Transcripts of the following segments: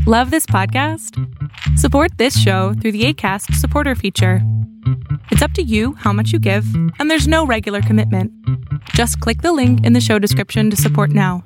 Love this podcast? Support this show through the Acast supporter feature. It's up to you how much you give, and there's no regular commitment. Just click the link in the show description to support now.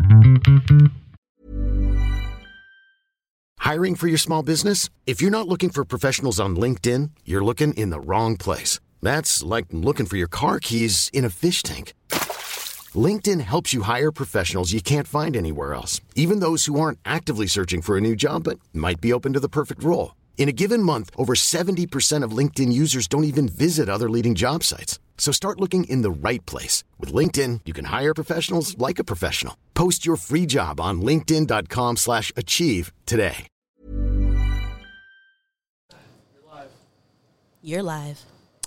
Hiring for your small business? If you're not looking for professionals on LinkedIn, you're looking in the wrong place. That's like looking for your car keys in a fish tank. LinkedIn helps you hire professionals you can't find anywhere else, even those who aren't actively searching for a new job but might be open to the perfect role. In a given month, over 70% of LinkedIn users don't even visit other leading job sites. So start looking in the right place. With LinkedIn, you can hire professionals like a professional. Post your free job on linkedin.com/achieve today. You're live.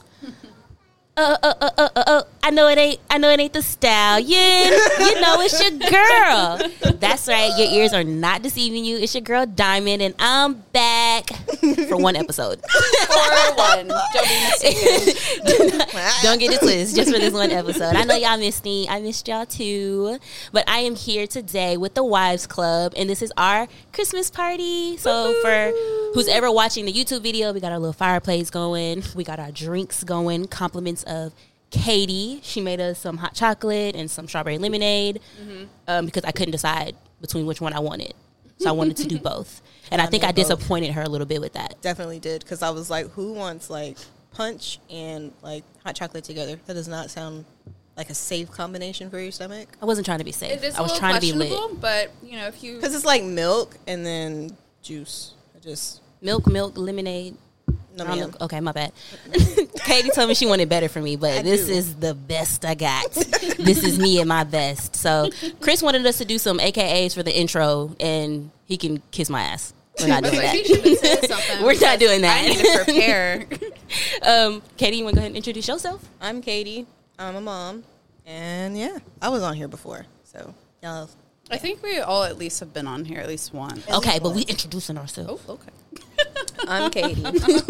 I know it ain't the stallion. You know it's your girl. That's right. Your ears are not deceiving you. It's your girl Diamond, and I'm back for one episode. For one. Don't be mistaken. Don't get it twisted. Just for this one episode. I know y'all missed me. I missed y'all too. But I am here today with the Wives Club, and this is our Christmas party. So for who's ever watching the YouTube video, we got our little fireplace going. We got our drinks going. Compliments of Katie. She made us some hot chocolate and some strawberry lemonade because I couldn't decide between which one I wanted. So I wanted to do both. And I think I disappointed her a little bit with that. Definitely did, because I was like, who wants like punch and like hot chocolate together? That does not sound like a safe combination for your stomach. I wasn't trying to be safe. It is I was trying to be lit. But, you know, if you... Because it's like milk and then juice. Milk, lemonade. No, ma'am. Okay, my bad. Katie told me she wanted better for me, but this is the best I got. This is me at my best. So Chris wanted us to do some AKAs for the intro, and he can kiss my ass. We're not doing that. He should have said something. We're not doing that. I need to prepare. Katie, you want to go ahead and introduce yourself? I'm Katie. I'm a mom. And yeah, I was on here before. So y'all. I think we all at least have been on here at least once. Okay, but we introducing ourselves. Oh, okay. I'm Katie.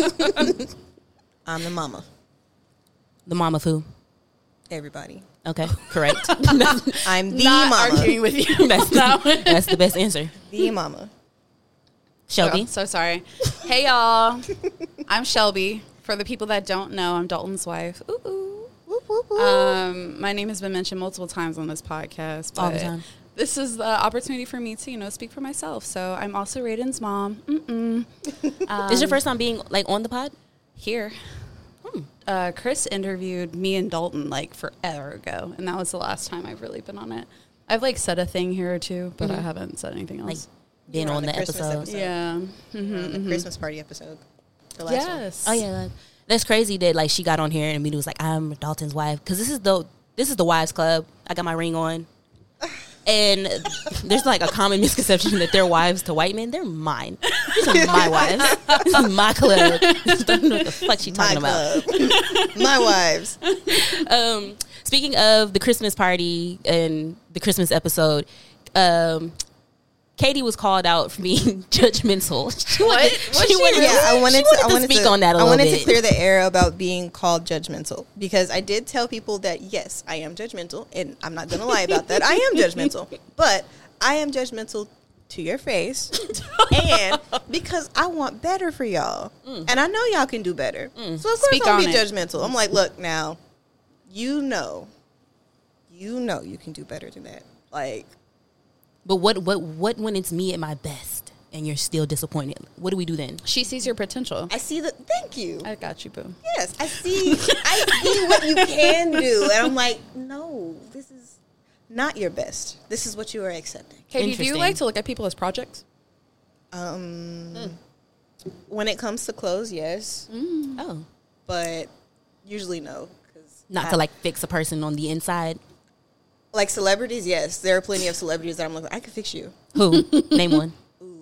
I'm the mama. The mama of who? Everybody. Okay, correct. I'm the Not mama. arguing with you. That's the best answer. The mama. Shelby. Oh, so sorry. Hey, y'all. I'm Shelby. For the people that don't know, I'm Dalton's wife. Ooh, ooh. Whoop, whoop, whoop. My name has been mentioned multiple times on this podcast. All the but time. This is the opportunity for me to, speak for myself. So I'm also Raiden's mom. This is your first time being like on the pod? Here. Chris interviewed me and Dalton like forever ago, and that was the last time I've really been on it. I've like said a thing here or two, but I haven't said anything else. Like being on the Christmas episode. Yeah. The Christmas party episode. The last one. Yes. Oh yeah, that's crazy that like she got on here and immediately was like, "I'm Dalton's wife," because this is the Wives Club. I got my ring on, and there's like a common misconception that they're wives to white men. They're mine. These are my wives. This is my club. Don't know what the fuck she talking about. My wives. Speaking of the Christmas party and the Christmas episode, Katie was called out for being judgmental. She wanted to speak on that a little bit. I wanted to clear the air about being called judgmental, because I did tell people that, yes, I am judgmental, and I'm not going to lie about that. I am judgmental, but I am judgmental to your face, and because I want better for y'all, and I know y'all can do better. So of course Speak I'll on be it. judgmental. I'm like, look, now, you know you can do better than that. Like, But what when it's me at my best and you're still disappointed? What do we do then? She sees your potential. I see the. Thank you. I got you, boo. Yes, I see what you can do, and I'm like, no, this is not your best. This is what you are accepting. Katie, do you Interesting. like to look at people as projects? When it comes to clothes, yes, Oh, but usually no. Cause not to like fix a person on the inside. like celebrities, yes. There are plenty of celebrities that I'm like, I can fix you. Who? Name one.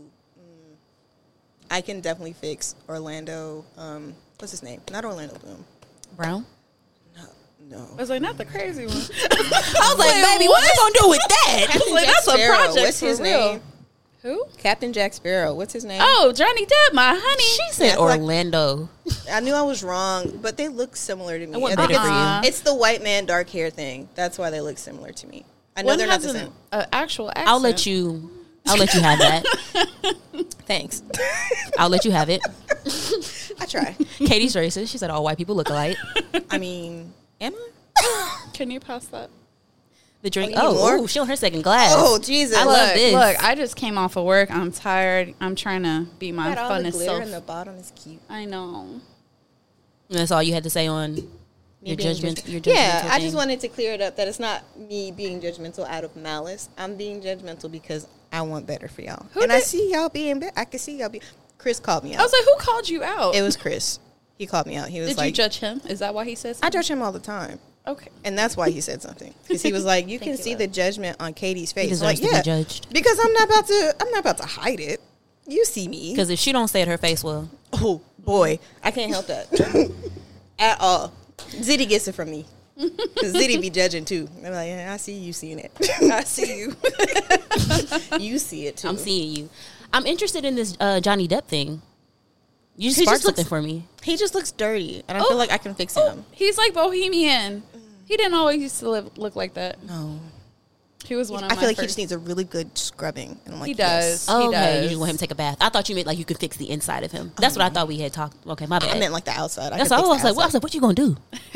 I can definitely fix Orlando. What's his name? Not Orlando Bloom. Brown. No. I was like, not the crazy one. I was like, baby, what you gonna do with that? Like, Jack that's a Sparrow. project What's for his real. name? Who? Captain Jack Sparrow. What's his name? Oh, Johnny Depp, my honey. She said Yeah, like- Orlando. I knew I was wrong, but they look similar to me. I wasn't I think better for you. it's the white man, dark hair thing. That's why they look similar to me. I know One they're not has the same. an actual accent. I'll let you have that. Thanks. I'll let you have it. I try. Katie's racist. She said all white people look alike. I mean, am I? Can you pass that? The drink. Oh, you need more? Ooh, she on her second glass. Oh, Jesus. I love this. Look, I just came off of work. I'm tired. I'm trying to be my Got all the funnest glitter self. in the bottom is cute. I know. That's all you had to say on your being judgment. Your Yeah, judgmental I just thing. wanted to clear it up that it's not me being judgmental out of malice. I'm being judgmental because I want better for y'all. Who and I did- see y'all being better. I can see y'all be. Chris called me out. I was like, who called you out? It was Chris. He called me out. He was Did like, you judge him? Is that why he says? I judge him all the time. Okay. And that's why he said something. Because he was like, you can see the judgment on Katie's face. I'm deserves like, to yeah, be judged. because I'm not about to hide it. You see me. Because if she don't say it, her face will. Oh boy, I can't help that at all. Zitty gets it from me. Because Zitty be judging too. I'm like, yeah, I see you seeing it. I see you. You see it too. I'm seeing you. I'm interested in this Johnny Depp thing. You just He sparked just looks- something for me. He just looks dirty, and I feel like I can fix him. He's like bohemian. He didn't always used to look like that. No, He was one of I my feel like he first- just needs a really good scrubbing. And I'm like, He does. Yes. Oh, He okay. You does. just want him to take a bath. I thought you meant like you could fix the inside of him. That's what I thought we had talked. Okay, my bad. I meant like the outside. That's all. I was like, well, I was like, what you gonna do?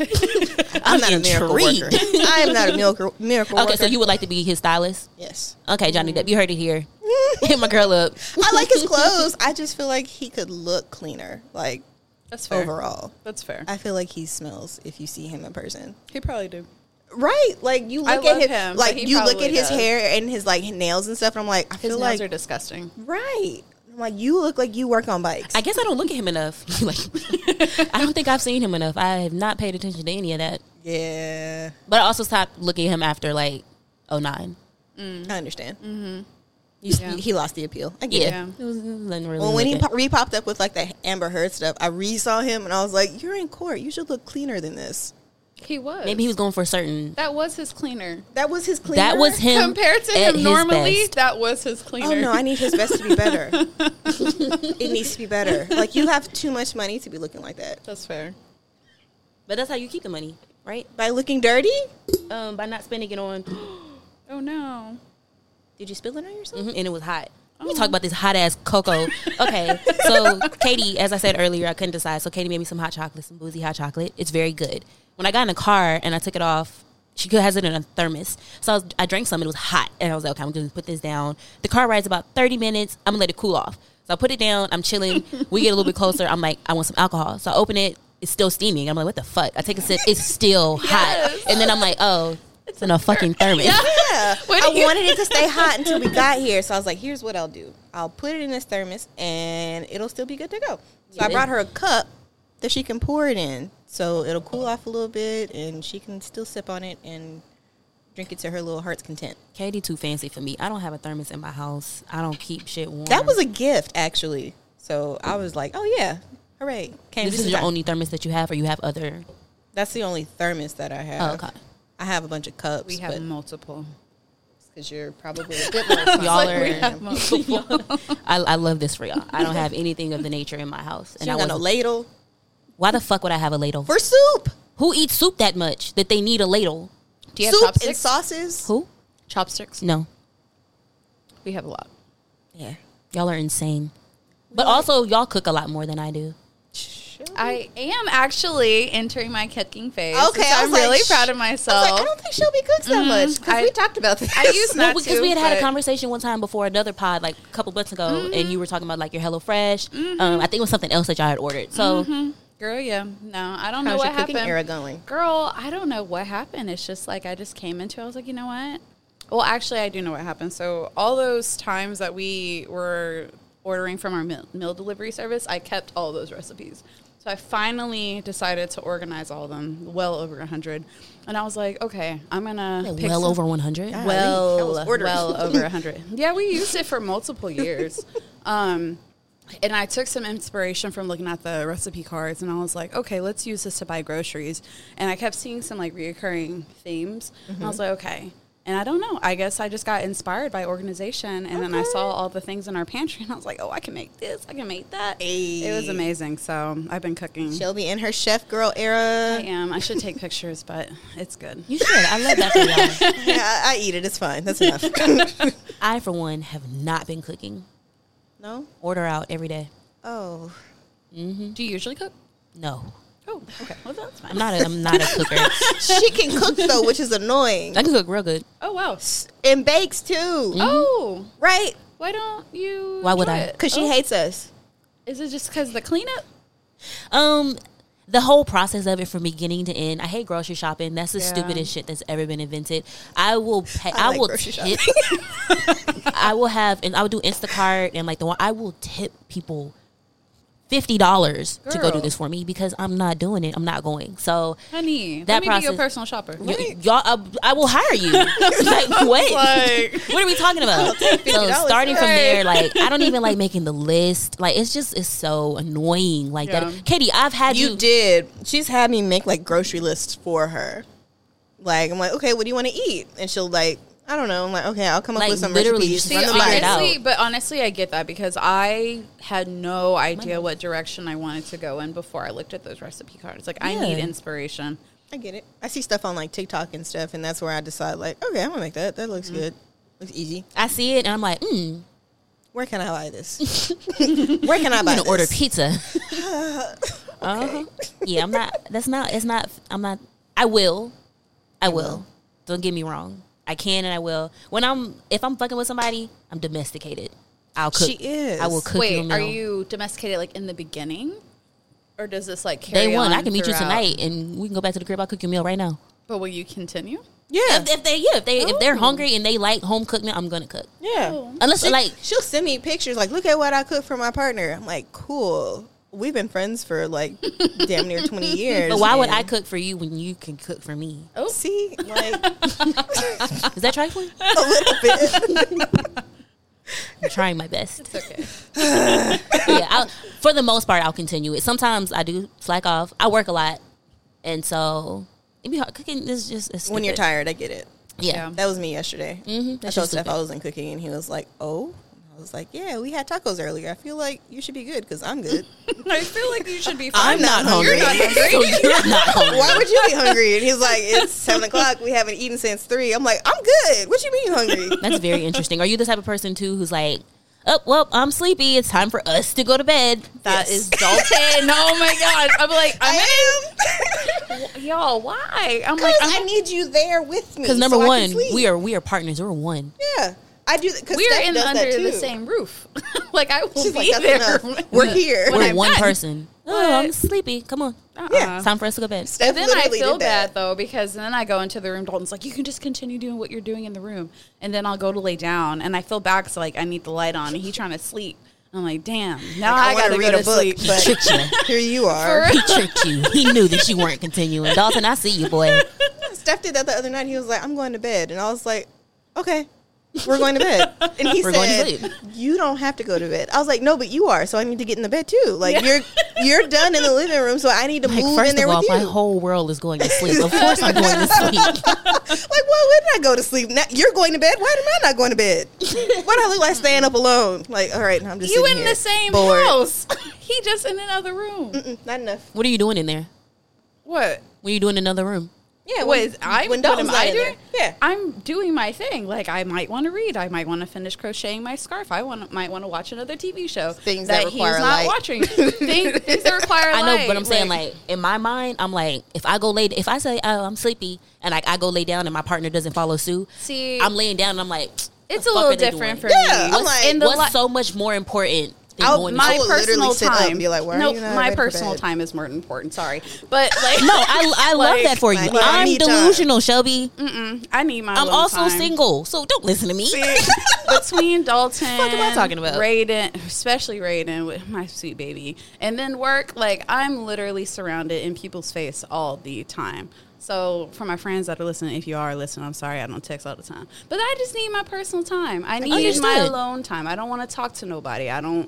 I'm not a miracle intrigued. worker. I am not a miracle worker. Okay, so you would like to be his stylist? Yes. Okay, Johnny Depp, you heard it here. Hit my girl up. I like his clothes. I just feel like he could look cleaner. Like That's fair. overall, That's fair. I feel like he smells if you see him in person. He probably do. Right, like you I look love at his, him, like but he you look probably at his does. hair and his like nails and stuff. And I'm like, I His feel nails like are disgusting. right. I'm like you look like you work on bikes. I guess I don't look at him enough. Like, I don't think I've seen him enough. I have not paid attention to any of that. Yeah, But I also stopped looking at him after like 09. I understand. Mm-hmm. You, He lost the appeal. I get it. Yeah. It was nothing really. Well, when he looking. re-popped up with like the Amber Heard stuff, I re-saw him and I was like, "You're in court. You should look cleaner than this." He was. Maybe he was going for a certain. That was his cleaner. That was his cleaner. That was him. Compared to at him his normally, best. that was his cleaner. Oh no, I need his best to be better. It needs to be better. Like you have too much money to be looking like that. That's fair. But that's how you keep the money, right? By looking dirty? By not spending it on. Oh no. Did you spill it on yourself? And it was hot. Let me talk about this hot ass cocoa. Okay, so Katie, as I said earlier, I couldn't decide. So Katie made me some hot chocolate, some boozy hot chocolate. It's very good. When I got in the car and I took it off, she has it in a thermos. So I drank some. It was hot, and I was like, okay, I'm going to put this down. The car ride's about 30 minutes. I'm gonna let it cool off. So I put it down. I'm chilling. We get a little bit closer. I'm like, I want some alcohol. So I open it. It's still steaming. I'm like, what the fuck? I take a sip. It's still hot. And then I'm like, oh, it's in a fucking thermos. Yeah. What I do you- wanted it to stay hot until we got here. So I was like, here's what I'll do. I'll put it in this thermos and it'll still be good to go. So I brought her a cup that she can pour it in. So it'll cool off a little bit and she can still sip on it and drink it to her little heart's content. Katie too fancy for me. I don't have a thermos in my house. I don't keep shit warm. That was a gift, actually. So I was like, oh, yeah. Hooray. Came This is your only thermos that you have, or you have other? That's the only thermos that I have. Oh, okay. I have a bunch of cups. We have multiple. because you're probably a bit more Y'all We are. have multiple. I love this for y'all. I don't have anything of the nature in my house, She and I don't got no wasn't- ladle Why the fuck would I have a ladle? for soup. Who eats soup that much that they need a ladle? Do you have Soup and chopsticks? sauces. Who? Chopsticks? No. We have a lot. Yeah. Y'all are insane. But also, y'all cook a lot more than I do. I am actually entering my cooking phase. Okay, so I was I'm like, really shh. proud of I was myself. like, I don't think Shelby cooks that much because we talked about this. I used Well, not because to, we had a but- conversation one time before another pod, like a couple months ago, and you were talking about like your HelloFresh. I think it was something else that y'all had ordered. So Girl, yeah. No, I don't know How's what your cooking happened. era going? Girl, I don't know what happened. It's just like I just came into it. I was like, you know what? Well, actually, I do know what happened. So all those times that we were ordering from our meal delivery service, I kept all those recipes. So I finally decided to organize all of them, well over 100. And I was like, okay, I'm going to pick well some- over 100. Yeah. well, That was ordering. well over 100. Yeah, we used it for multiple years. And I took some inspiration from looking at the recipe cards, and I was like, okay, let's use this to buy groceries. And I kept seeing some like reoccurring themes. And I was like, okay. And I don't know. I guess I just got inspired by organization, and then I saw all the things in our pantry, and I was like, oh, I can make this. I can make that. Hey. It was amazing. So I've been cooking. Shelby in her chef girl era. I am. I should take pictures, but it's good. You should. I love that for y'all. Yeah, I eat it. It's fine. That's enough. I, for one, have not been cooking. No? Order out every day. Oh. Do you usually cook? No. Oh, okay. Well, that's fine. I'm not a cooker. She can cook, though, which is annoying. I can cook real good. Oh, wow. And bakes, too. Oh. Right? Why don't you Why would enjoy I? it? Because she hates us. Is it just because the cleanup? The whole process of it from beginning to end. I hate grocery shopping. That's the Yeah. stupidest shit that's ever been invented. I will pay. I I like will grocery tip. I will have, and I will do Instacart and like the one. I will tip people $50 to go do Girl. this for me because I'm not doing it. I'm not going. So Honey, That let me be your process- personal shopper. y'all, I will hire you. Like what? What are we talking about? So $50, starting from right. there, like I don't even like making the list. Like it's so annoying. Like Yeah. that, Katie. I've had You did. She's had me make, like, grocery lists for her. Like, I'm like, okay, what do you want to eat? And she'll, like, I don't know. I'm like, okay, I'll come up Like, with some literally recipes. just Run see, them by figure it you. out. honestly, I get that because I had no idea what direction I wanted to go in before I looked at those recipe cards. Like, I Yeah. need inspiration. I get it. I see stuff on, like, TikTok and stuff, and that's where I decide, like, okay, I'm going to make that. That looks good. Looks easy. I see it and I'm like, Where can I buy this? Where can I buy I'm this? gonna order pizza. Yeah, I'm not. That's not. It's not. I'm not. I will. Don't get me wrong. I can and I will. If I'm fucking with somebody, I'm domesticated. I'll cook. She is. I will cook you a Wait, meal. are you domesticated like in the beginning, or does this like carry Day one, on I can meet you throughout? tonight and we can go back to the crib. I'll cook you a meal right now. But will you continue? Yeah. If they're hungry and they like home cooked meal, I'm gonna cook. Yeah. Unless like She'll send me pictures, like, look at what I cooked for my partner. I'm like, cool. We've been friends for, like, damn near 20 years. but why would and- I cook for you when you can cook for me? Oh, See, like, Is that trifling? a little bit. I'm trying my best. it's okay. Yeah, for the most part, I'll continue it. Sometimes I do slack off. I work a lot, and so it be hard. Cooking is just it's When you're stupid. tired, I get it. Yeah. That was me yesterday. Mhm, I that's told just Steph stupid. I wasn't cooking, and he was like, oh. I was like, yeah, we had tacos earlier. I feel like you should be good because I'm good. I feel like you should be fine. I'm not hungry. So you're not hungry. Why would you be hungry? And he's like, it's 7 o'clock. We haven't eaten since 3. I'm like, I'm good. What you mean you hungry? That's very interesting. Are you the type of person too who's like, oh well, I'm sleepy. It's time for us to go to bed. That Yes. is Dalton. Oh my god. I'm like, I am. y'all, why? I'm Because like, I need you there with me. Because number so I can one, sleep. we are partners. We're one. Yeah. I do. Because we're Steph in does under that the too. same roof. Like I will She's be like, that's there. enough. We're here. when We're I'm one done. person. Oh, What? I'm sleepy. Come on. Yeah. It's time for us to go to bed. Steph And then I literally feel did that. bad though because then I go into the room. Dalton's like, you can just continue doing what you're doing in the room, and then I'll go to lay down, and I feel bad because like I need the light on, and he's trying to sleep. I'm like, damn. Now I wanna gotta read go a to book, sleep. but Tricked you. here you are. He tricked you. He knew that you weren't continuing. Dalton, I see you, boy. Steph did that the other night. He was like, I'm going to bed. And I was like, okay, we're going to bed. And he We're going to said, sleep. you don't have to go to bed. I was like, no, but you are. So I need to get in the bed too. Like, you're done in the living room. So I need to Like, move first in there of all, with you. my whole world is going to sleep. Of course I'm going to sleep. Like, why wouldn't I go to sleep? Now, you're going to bed. Why am I not going to bed? Why do I look like staying up alone? Like, all right, I'm just You sitting in here, the same bored. house? He just in another room. Not enough. What are you doing in there? What? What are you doing in another room? Yeah, What is when what Dalton's am not I in doing? there. Yeah. I'm doing my thing. Like I might want to read. I might want to finish crocheting my scarf. Might want to watch another TV show. Things that he's require not light. watching. things that require I know, light. but I'm saying like in my mind, I'm like, if I say I'm sleepy and like I go lay down and my partner doesn't follow suit, See, I'm laying down and I'm like, it's the a fuck little are they different doing? for Yeah, me. I'm like, in the What's so much more important than going to my I will literally personal sit up time. and be like, why are no, you not my ready for personal bed? time is more important. Sorry, but like No, I love Like, that for you. like, I I'm need time. delusional, Shelby. I need my. I'm alone also time. single, so don't listen to me. Between Dalton, fuck am I talking about? Raiden, especially Raiden, with my sweet baby, and then work. Like I'm literally surrounded in people's face all the time. So for my friends that are listening, if you are listening, I'm sorry I don't text all the time, but I just need my personal time. I need my Understood. alone time. I don't want to talk to nobody.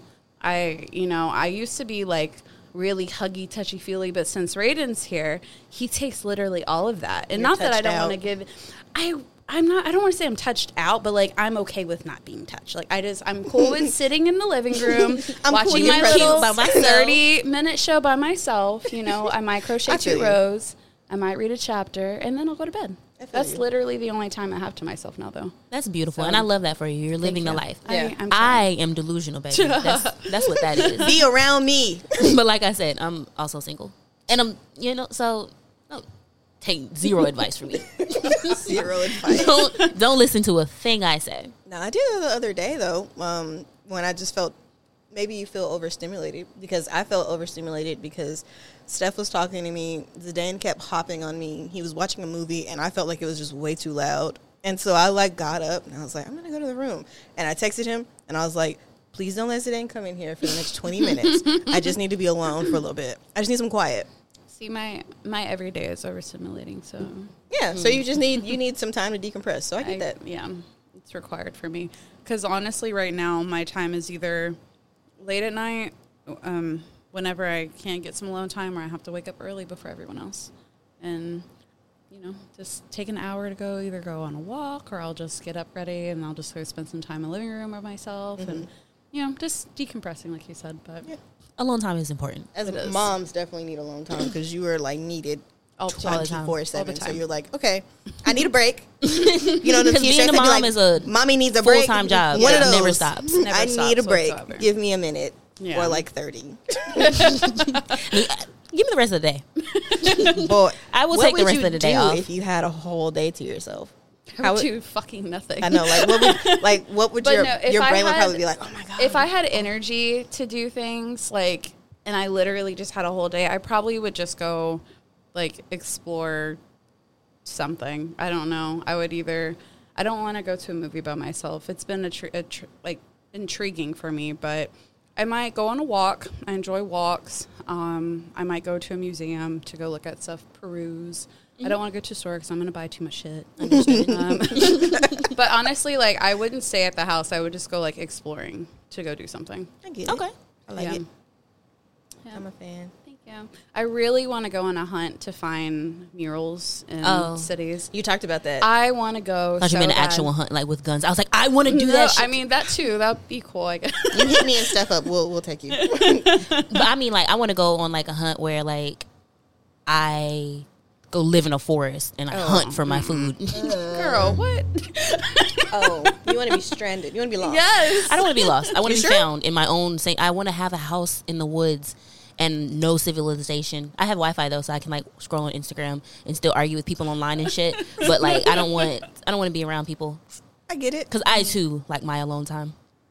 I used to be like really huggy, touchy feely, but since Raiden's here, he takes literally all of that. And You're not that I touched don't want to out. give. I'm not. I don't want to say I'm touched out, but like I'm okay with not being touched. Like I'm cool with sitting in the living room, I'm cool watching with your my presence. little By myself. 30-minute show by myself. You know, I might crochet I feel 2 you. rows. I might read a chapter, and then I'll go to bed. That's literally the only time I have to myself now, though. That's beautiful, and I love that for you. You're living the life. Yeah. I am delusional, baby. That's what that is. Be around me. But like I said, I'm also single, and I'm so no, take zero advice from me. Zero advice. Don't listen to a thing I say. No, I did it the other day though. When I just felt maybe you feel overstimulated, because I felt overstimulated because Steph was talking to me. Zidane kept hopping on me. He was watching a movie, and I felt like it was just way too loud. And so I got up and I was like, I'm gonna go to the room. And I texted him and I was like, please don't let Zidane come in here for the next 20 minutes. I just need to be alone for a little bit. I just need some quiet. See, my everyday is overstimulating, so Yeah, so you need some time to decompress. So I get that. Yeah, it's required for me. Because honestly, right now, my time is either late at night, whenever I can't get some alone time, or I have to wake up early before everyone else. And, just take an hour to either go on a walk, or I'll just get up ready and I'll just go spend some time in the living room by myself and, just decompressing, like you said. But alone time is important. As moms definitely need alone time, because you are like needed 24/7. So you're like, okay, I need a break. The being a mom is a mommy needs a break. Full-time job. One of those never stops. I need a break. Whatsoever. Give me a minute or like 30. Give me the rest of the day. Boy, I will take the rest of the day off. If you had a whole day to yourself? How would do fucking nothing. I know, what would your brain would probably be like, oh my God. If I had energy to do things, and I literally just had a whole day, I probably would just go, explore something. I don't know. I don't want to go to a movie by myself. It's been intriguing for me, but I might go on a walk. I enjoy walks. I might go to a museum to go look at stuff, peruse. I don't want to go to a store because I'm going to buy too much shit. But honestly, I wouldn't stay at the house. I would just go, exploring to go do something. I get it. Okay. I like it. Yeah. I'm a fan. Thank you. I really want to go on a hunt to find murals in cities. You talked about that. I want to go. I thought you meant an actual hunt, with guns. I was like, I want to do that shit. I mean, that too. That would be cool, I guess. You hit me and stuff up. We'll take you. But I mean, I want to go on, a hunt where, I go live in a forest and hunt for my food. Girl, what? You want to be stranded. You want to be lost. Yes. I don't want to be lost. I want to be found in my own. I want to have a house in the woods and no civilization. I have Wi-Fi though, so I can scroll on Instagram and still argue with people online and shit. But I don't want to be around people. I get it, because I too like my alone time.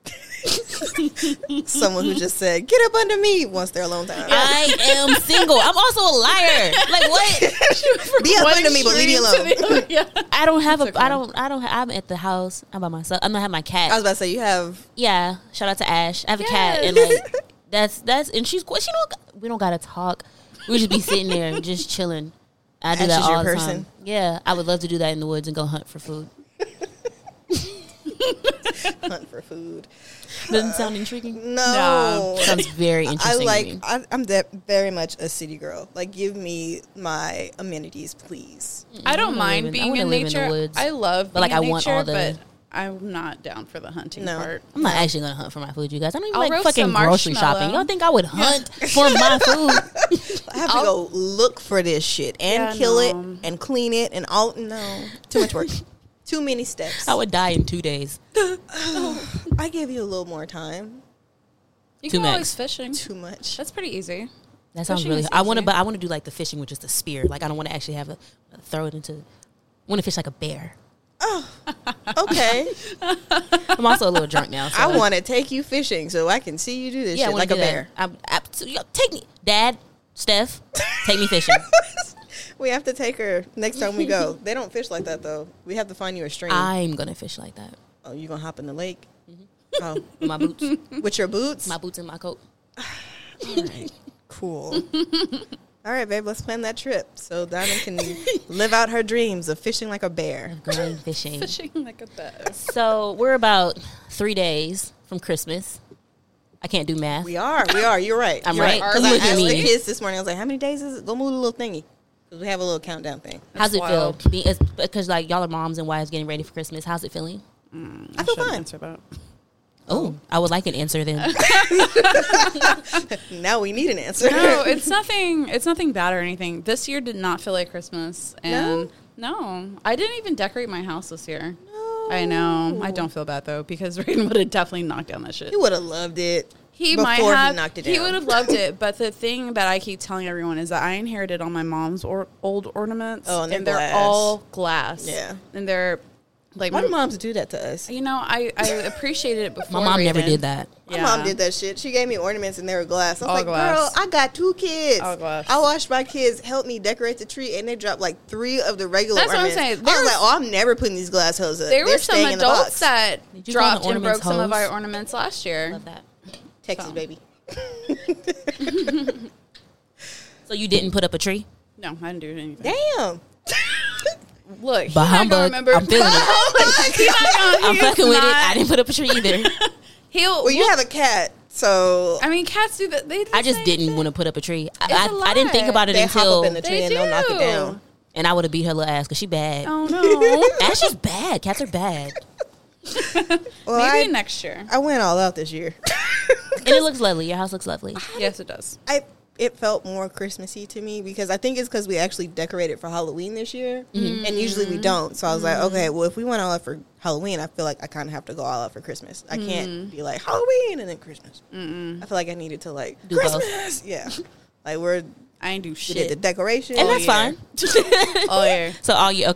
Someone who just said, get up under me once they're alone time. I am single. I'm also a liar. What? Be up under me, but leave me alone. I don't have I'm at the house. I'm by myself. I'm gonna have my cat. I was about to say, you have. Yeah. Shout out to Ash. I have a cat, and that's and she's we don't gotta talk. We just be sitting there just chilling. I do that all the time. Yeah, I would love to do that in the woods and go hunt for food. Hunt for food. Doesn't sound intriguing? No. Sounds very interesting. I'm very much a city girl. Give me my amenities, please. I don't mind being in nature. I love being in nature, but I'm not down for the hunting part. I'm not actually going to hunt for my food, you guys. I don't even fucking grocery shopping. Y'all think I would hunt for my food? I have to go look for this shit and kill it and clean it and all. No. Too much work. Too many steps. I would die in 2 days. I give you a little more time. You can always fishing. Too much. That's pretty easy. That sounds really. I want to do the fishing with just a spear. I don't want to actually have throw it into. I want to fish like a bear. Oh, okay. I'm also a little drunk now. So. I want to take you fishing so I can see you do this shit like a bear. Take me, Dad, Steph. Take me fishing. We have to take her next time we go. They don't fish like that, though. We have to find you a stream. I'm going to fish like that. Oh, you going to hop in the lake? Mm-hmm. Oh. My boots. With your boots? My boots and my coat. All right. Cool. All right, babe, let's plan that trip so Diamond can live out her dreams of fishing like a bear. Going fishing. Fishing like a bear. So we're about 3 days from Christmas. I can't do math. We are. You're right. I'm right. Because I asked the kids this morning, I was like, how many days is it? Go move the little thingy. Because we have a little countdown thing. How's it feel? Because y'all are moms and wives getting ready for Christmas. How's it feeling? I feel fine. Answer that. Oh, I would like an answer then. Now we need an answer. No, it's nothing bad or anything. This year did not feel like Christmas, and No, I didn't even decorate my house this year. No. I know. I don't feel bad though because Raiden would have definitely knocked down that shit. He would have loved it. He before might have. He knocked it He down. would have loved it. But the thing that I keep telling everyone is that I inherited all my mom's old ornaments. Oh, and they're glass. all glass. Yeah. And they're like Why do moms do that to us? You know, I appreciated it before. My mom never Raiden. did that. My mom did that shit. She gave me ornaments and they were glass. I was All like, glass. girl, I got 2 kids. All glass. I watched my kids help me decorate the tree and they dropped like 3 of the regular That's what I'm ornaments. saying. I There was was- like, oh, I'm never putting these glass hoses up. There They're were some staying in the adults box. that Did you call dropped the and broke ornaments some of hoes? our ornaments last year. Love that. Texas, So. baby. So you didn't put up a tree? No, I didn't do anything. Damn. Look, But humbug, remember. I'm feeling it. He's not gonna- I'm he fucking is with it. not- I didn't put up a tree either. He'll. Well, you have a cat, so I mean, cats do that. They do I the just same didn't thing. want to put up a tree. It's a I didn't think lot. about it they hop until, up in the tree They and they'll knock it do. down. and I would have beat her little ass because she bad. Oh no. Ash's bad. Cats are bad. Well, Maybe next year. I went all out this year. And it looks lovely. Your house looks lovely. Yes, it does. It felt more Christmassy to me because I think it's because we actually decorated for Halloween this year, and usually we don't. So I was like, okay, well, if we went all out for Halloween, I feel like I kind of have to go all out for Christmas. I can't be like Halloween and then Christmas. I feel like I needed to like Do both. Christmas, yeah. Like I ain't do we shit. did the decoration, And that's fine. Oh yeah. So all you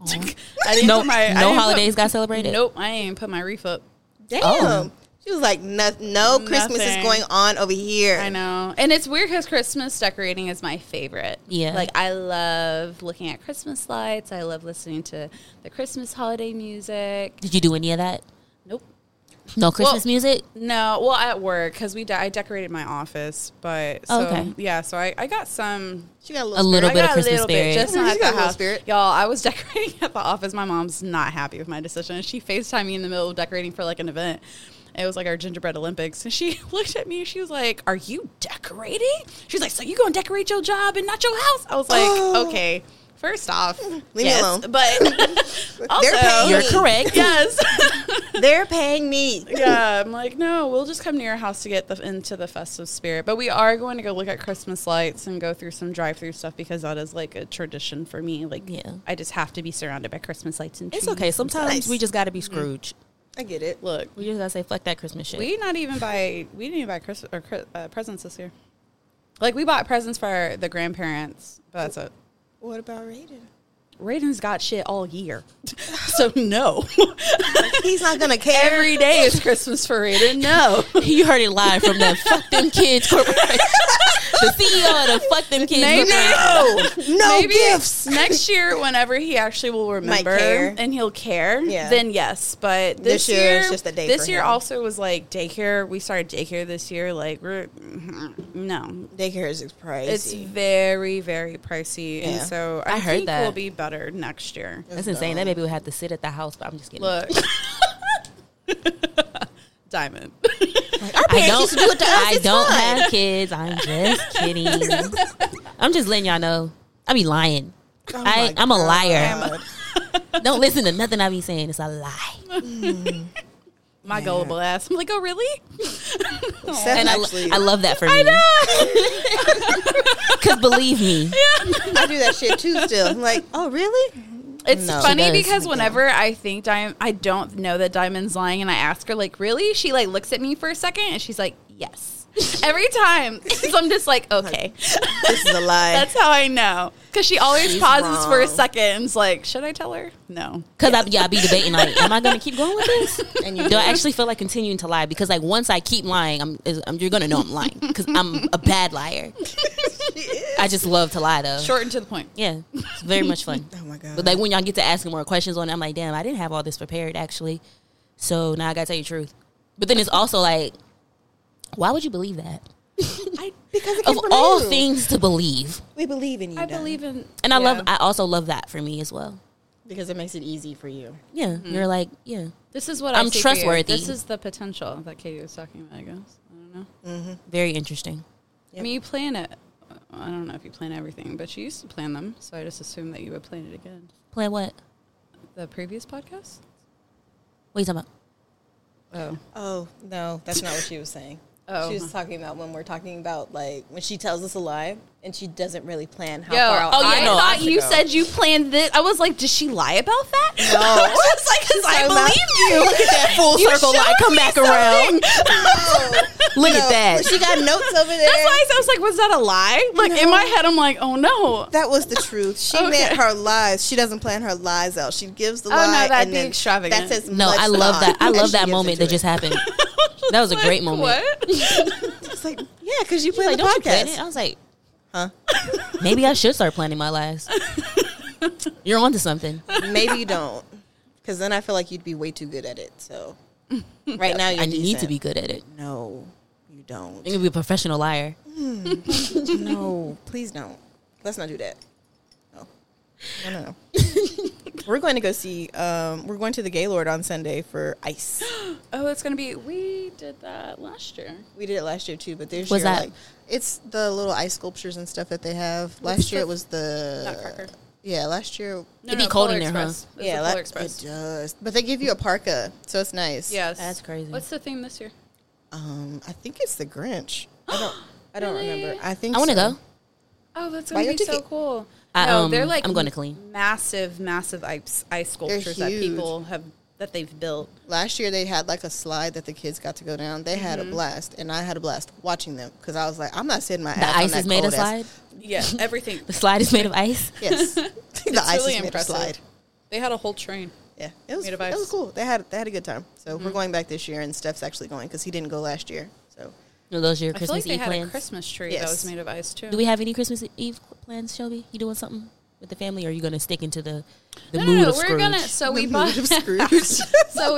I didn't no put my, I no didn't holidays Put, got celebrated. nope, I ain't put my wreath up. Damn. Oh. She was like, no Christmas is Nothing. going on over here. I know, and it's weird because Christmas decorating is my favorite. Yeah. like I love looking at Christmas lights. I love listening to the Christmas holiday music. Did you do any of that? Nope. No Christmas music. No, well, at work because I decorated my office, but so, Oh, okay. yeah, so I got some. She got a A little spirit. bit I of got Christmas a little spirit. bit, just Yeah, not you at got the a little house. spirit. Y'all, I was decorating at the office. My mom's not happy with my decision. She FaceTimed me in the middle of decorating for like an event. It was like our gingerbread Olympics. And she looked at me. She was like, "Are you decorating?" She was like, "So you going to decorate your job and not your house?" I was like, Oh. "Okay, first off, Leave me yes, alone. but also, paying You're me. correct. yes." They're paying me. Yeah, I'm like, no, we'll just come to your house to get into the festive spirit. But we are going to go look at Christmas lights and go through some drive-through stuff because that is like a tradition for me. Like, Yeah. I just have to be surrounded by Christmas lights and trees. It's okay. Sometimes Nice. we just got to be Scrooge. I get it. Look, We just gotta say fuck that Christmas shit. we didn't even buy Christmas or presents this year. Like, we bought presents for the grandparents, but that's it. What about Raiden? Raiden's got shit all year, so no. He's not gonna care. Every day is Christmas for Raiden. No. You heard it live from the Fuck Them Kids Corporation. The CEO of the Fuck Them Kids Maybe. Corporation. No Maybe gifts. next year, whenever he actually will remember care. and he'll care, Yeah. then yes. But This year is just a day This for year him. also was like daycare. We started daycare this year. Like we're no, Daycare is pricey. it's very very pricey, and Yeah. so I I heard think that. we'll be better next year. That's insane. That baby would have to sit at the house, but I'm just kidding. Look, Diamond. I parents don't, used to do it to us. I It's don't fine. have kids. I'm just kidding. I'm just letting y'all know. I be lying. Oh my I'm a liar. God. Don't listen to nothing I be saying. It's a lie. My gullible ass. I'm like, oh really? Seth And actually, I love that for me. Because believe me, I do that shit too. Still, I'm like, oh really? It's No. funny She does. because whenever I think I don't know that Diamond's lying, and I ask her like, "Really?" She like looks at me for a second, and she's like, "Yes." Every time, so I'm just like, "Okay, This is a lie. that's how I know." Because she always She's pauses for a wrong. second and is like, "Should I tell her?" No. because I be debating like, am I going to keep going with this? And you Do I actually feel like continuing to lie? Because like once I keep lying, you're going to know I'm lying because I'm a bad liar. I just love to lie though. Short and to the point. Yeah, it's very much fun. Oh my God. But like when y'all get to asking more questions on it, I'm like, damn, I didn't have all this prepared actually. So now I gotta tell you the truth. But then it's also like, why would you believe that? because it Of came from all you. things to believe. we believe in you. I Donna, believe in, And I yeah. also love that for me as well. because it makes it easy for you. Yeah. You're like, yeah. This is what I'm I see for you. trustworthy. This is the potential that Katie was talking about. I guess I don't know. Very interesting. I mean, you plan it. I don't know if you plan everything, but you used to plan them, so I just assumed that you would plan it again. Plan what? The previous podcast? What are you talking about? Oh. Oh no, that's not what she was saying. Oh. She was talking about when we're talking about like when she tells us a lie and she doesn't really plan how Yo, far out. I no, thought I you said you planned this. I was like, does she lie about that? No. I was like, because I believe you. Look at that full circle line. Come back around. Look at that. She got notes over there. That's why I was like, was that a lie? Like in my head, I'm like, oh no. That was the truth. She Okay. meant her lies. She doesn't plan her lies out. She gives the Oh, lie no, that'd and be then extravagant. that's as No, much I love thought that. I as love she that gives moment into that just it. happened. That was a great moment. What? It's like, yeah, because you She's play like, the don't you plan podcast. it? I was like, Huh? maybe I should start planning my lies. You're onto something. Maybe you don't. Because then I feel like you'd be way too good at it. So right now you're I need to decent. be good at it. No, you don't. I'm gonna be a professional liar. No, please don't. Let's not do that. No. We're going to go see, we're going to the Gaylord on Sunday for ice. Oh, it's gonna be. We did that last year. We did it last year too, but this What's year, that? like, it's the little ice sculptures and stuff that they have. Last year it was the Nutcracker. Yeah, last year. It'd be cold in there, huh? Express. It was Yeah, the like, Polar Express. it does. But they give you a parka, so it's nice. Yes, That's crazy. What's the theme this year? I think it's the Grinch. I don't Really? remember. I think I want to so. go. Oh, that's Buy gonna your be so ticket. cool. I, No, they're like I'm going to clean. massive ice sculptures that huge. people have that they've built. Last year they had like a slide that the kids got to go down. They had a blast, and I had a blast watching them because I was like, I'm not sitting my The ass on ice that is made of cold ass- slide. Yeah, everything. The slide is made of ice. Yes, the ice really is made impressive. of slide. They had a whole train. Yeah, it was Made of It was ice. cool. They had a good time. So we're going back this year, and Steph's actually going because he didn't go last year. So No, those are your I feel like Christmas they Eve had a plans. Christmas tree Yes. that was made of ice too. Do we have any Christmas Eve plans, Shelby? You doing something with the family, or are you going to stick into the No, mood of we're Scrooge? gonna. So we The bought. mood of Scrooge. So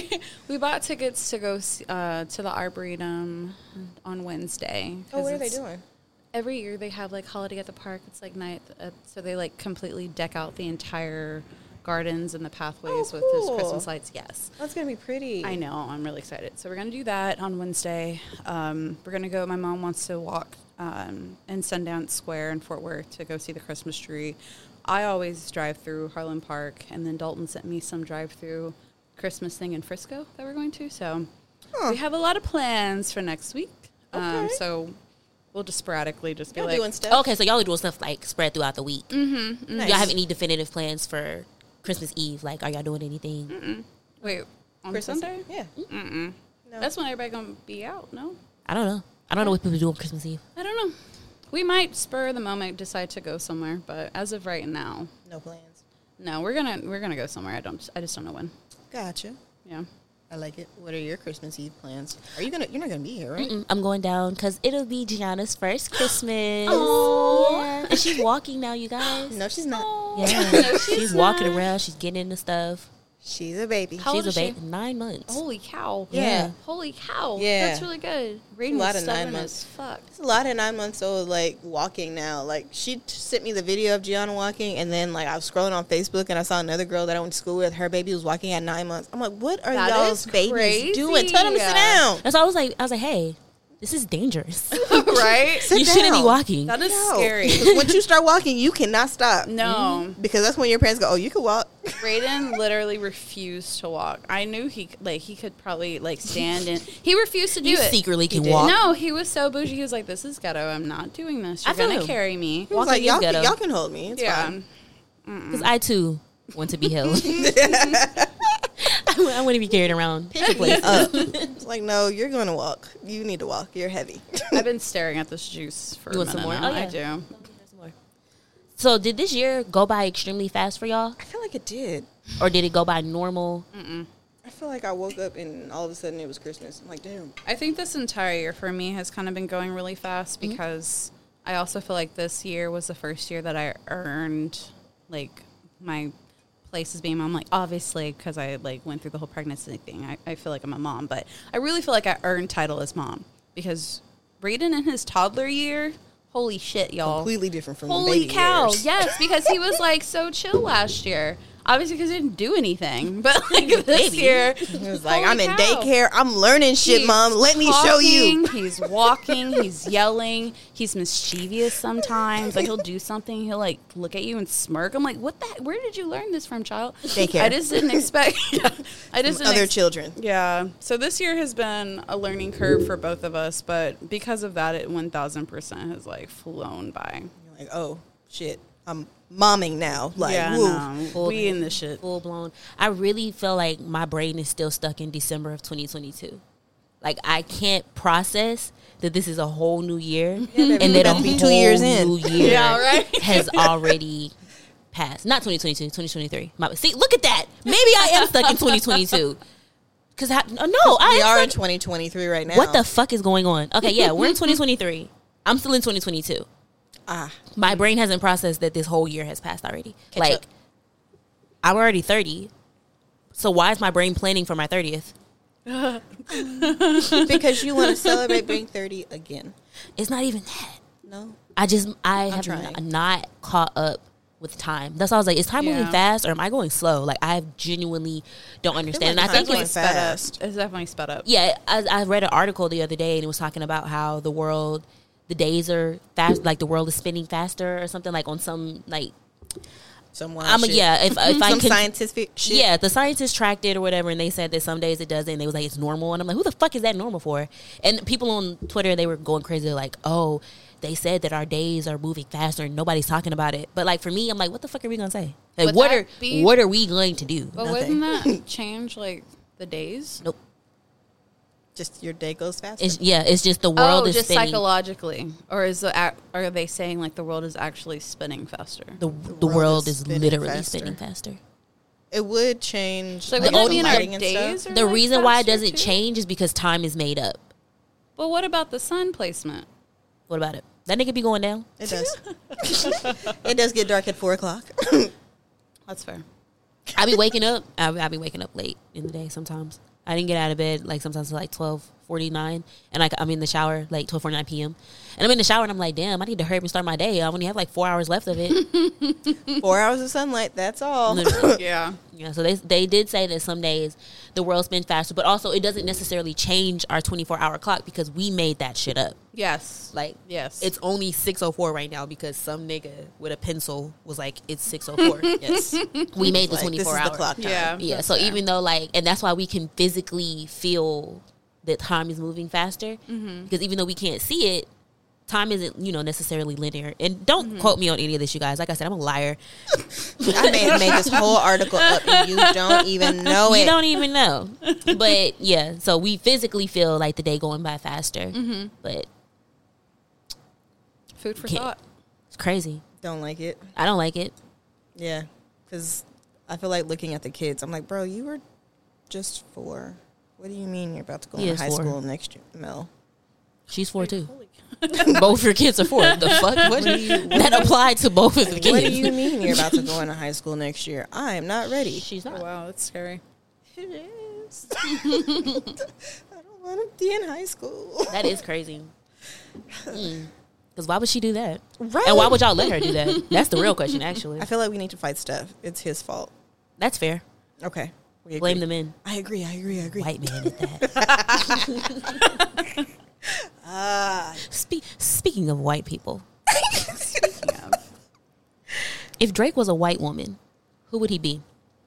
we bought tickets to go to the Arboretum on Wednesday. Oh, what 'cause are they it's- doing? Every year they have like holiday at the park. It's like night, so they like completely deck out the entire gardens and the pathways with those cool. Christmas lights. Yes, That's gonna be pretty. I know. I'm really excited. So we're gonna do that on Wednesday. We're gonna go. My mom wants to walk in Sundance Square in Fort Worth to go see the Christmas tree. I always drive through Harlan Park, and then Dalton sent me some drive-through Christmas thing in Frisco that we're going to. So we have a lot of plans for next week. Okay. So we'll just sporadically just be Y'all like, doing stuff. Okay, so y'all are doing stuff like spread throughout the week. Mm-hmm. Nice. Y'all have any definitive plans for Christmas Eve? Like, are y'all doing anything? wait, on Christmas? Sunday? Yeah. No. That's when everybody gonna be out. No, I don't know. I don't know what people do on Christmas Eve. I don't know. We might spur of the moment decide to go somewhere, but as of right now, No plans. no. We're gonna go somewhere. I just don't know when. Gotcha. Yeah. I like it. What are your Christmas Eve plans? You're not gonna be here, right? I'm going down because it'll be Gianna's first Christmas. Aww. Yeah. And she's walking now, you guys. No, she's not. Yeah. No, she's walking around. She's getting into stuff. She's a baby. How old She's is a she? baby. 9 months. Holy cow! Yeah. Holy cow! Yeah. That's really good. Raiden A lot was of 9 stubborn months. as fuck. It's a lot of 9 months old, like, walking now. Like, she sent me the video of Gianna walking, and then, like, I was scrolling on Facebook, and I saw another girl that I went to school with. Her baby was walking at 9 months. I'm like, what are That y'all's is babies crazy. doing? Tell them to sit down. And so I was like, hey, this is dangerous. Right? Sit You shouldn't be down. walking. That is No. scary. Because once you start walking, you cannot stop. No, Because that's when your parents go, oh, you can walk. Raiden literally refused to walk. I knew he could probably like stand and he refused to do You it. secretly can did. walk. No, he was so bougie. He was like, "This is ghetto. I'm not doing this. You're I feel gonna him. carry me." He was like, Walking is ghetto. y'all can hold me. It's Yeah. fine. Because I, too, want to be held. I want to be carried around. It's like, no, you're going to walk. You need to walk. You're heavy. I've been staring at this juice for You a want minute some more? now. Oh, yeah. I do. So did this year go by extremely fast for y'all? I feel like it did. Or did it go by normal? I feel like I woke up and all of a sudden it was Christmas. I'm like, damn. I think this entire year for me has kind of been going really fast because I also feel like this year was the first year that I earned like my place as being a mom. Like obviously because I like went through the whole pregnancy thing, I feel like I'm a mom, but I really feel like I earned title as mom because Raiden in his toddler year, holy shit, y'all. Completely different from the Holy baby cow! years. Yes, because he was like so chill last year. Obviously, because he didn't do anything. But like this Baby. year, He was like, holy I'm in cow. daycare. I'm learning shit, He's Mom. Let me show you. talking, He's walking. He's yelling. He's mischievous sometimes. Like he'll do something. He'll like look at you and smirk. I'm like, what the? Where did you learn this from, child? Daycare. I just didn't expect. I just didn't Other children. Yeah. So this year has been a learning curve for both of us, but because of that, it 1,000% has like flown by. You're like, oh, shit. I'm momming now. Like, Yeah, woo. no, we in this shit. Full blown. I really feel like my brain is still stuck in December of 2022. Like I can't process that this is a whole new year and that about a to be whole 2 years in. new year Yeah, right. has already passed. Not 2022, 2023. See, look at that. Maybe I am stuck in 2022. Because I We am are in stuck. 2023 right now. What the fuck is going on? Okay, yeah, we're in 2023. I'm still in 2022. My brain hasn't processed that this whole year has passed already. Catch like, up. I'm already 30. So why is my brain planning for my 30th? Because you want to celebrate being 30 again. It's not even that. No. I have trying. not caught up with time. That's why I was like, is time moving Yeah. fast or am I going slow? Like, I genuinely don't understand. like And I think time's it's, going fast. It's definitely sped up. yeah, I read an article the other day and it was talking about how the days are fast, like the world is spinning faster or something, like on some, like, Some wild shit. if I Some can, scientific shit. yeah, the scientists tracked it or whatever, and they said that some days it doesn't. And they was like, it's normal, and I'm like, who the fuck is that normal for? And people on Twitter, they were going crazy, like, oh, they said that our days are moving faster, and nobody's talking about it. But like for me, I'm like, what the fuck are we gonna say? Like, Would what that be- what are we going to do? But Nothing. wouldn't that change like the days? Nope. Just your day goes faster. It's just the world is just spinning. psychologically, or are they saying like the world is actually spinning faster? The world world is is spinning literally faster. spinning faster. It would change. So like, would that the mean our lighting and days stuff. are The like, reason why it faster, doesn't too? change is because time is made up. But what about the sun placement? What about it? That nigga be going down. It does. It does get dark at 4 o'clock. That's fair. I be waking up. I be waking up late in the day sometimes. I didn't get out of bed like sometimes like 12:49, and like I'm in the shower like 12:49 p.m. And I'm in the shower and I'm like, damn, I need to hurry up and start my day. I only have like 4 hours left of it. 4 hours of sunlight. That's all. Literally. Yeah. Yeah, so they did say that some days the world spins faster, but also it doesn't necessarily change our 24-hour clock because we made that shit up. Yes. Like, yes. it's only 6:04 right now because some nigga with a pencil was like, it's 6:04. Yes. We made the Like, 24 this is hour. the clock time. Yeah. Yeah, that's so fair. even though like, and that's why we can physically feel that time is moving faster because even though we can't see it, time isn't, necessarily linear. And don't quote me on any of this, you guys. Like I said, I'm a liar. I made this whole article up and you don't even know it. You don't even know. But yeah, so we physically feel like the day going by faster. But food for Can't- thought. it's crazy. Don't like it. I don't like it. Yeah. Because I feel like looking at the kids, I'm like, bro, you were just 4. What do you mean you're about to go He into is high 4. school next year? Mel. She's 4 too. Both your kids are 4. The fuck? That applied to both of the kids. What do you mean you're about to go into high school next year? I am not ready. She's Oh, not. wow, that's scary. It is. I don't want to be in high school. That is crazy. Because why would she do that? Right. And why would y'all let her do that? That's the real question, actually. I feel like we need to fight Steph. It's his fault. That's fair. Okay. We Blame agree. the men. I agree. White man did that. Speaking of white people, Yeah. if Drake was a white woman, who would he be?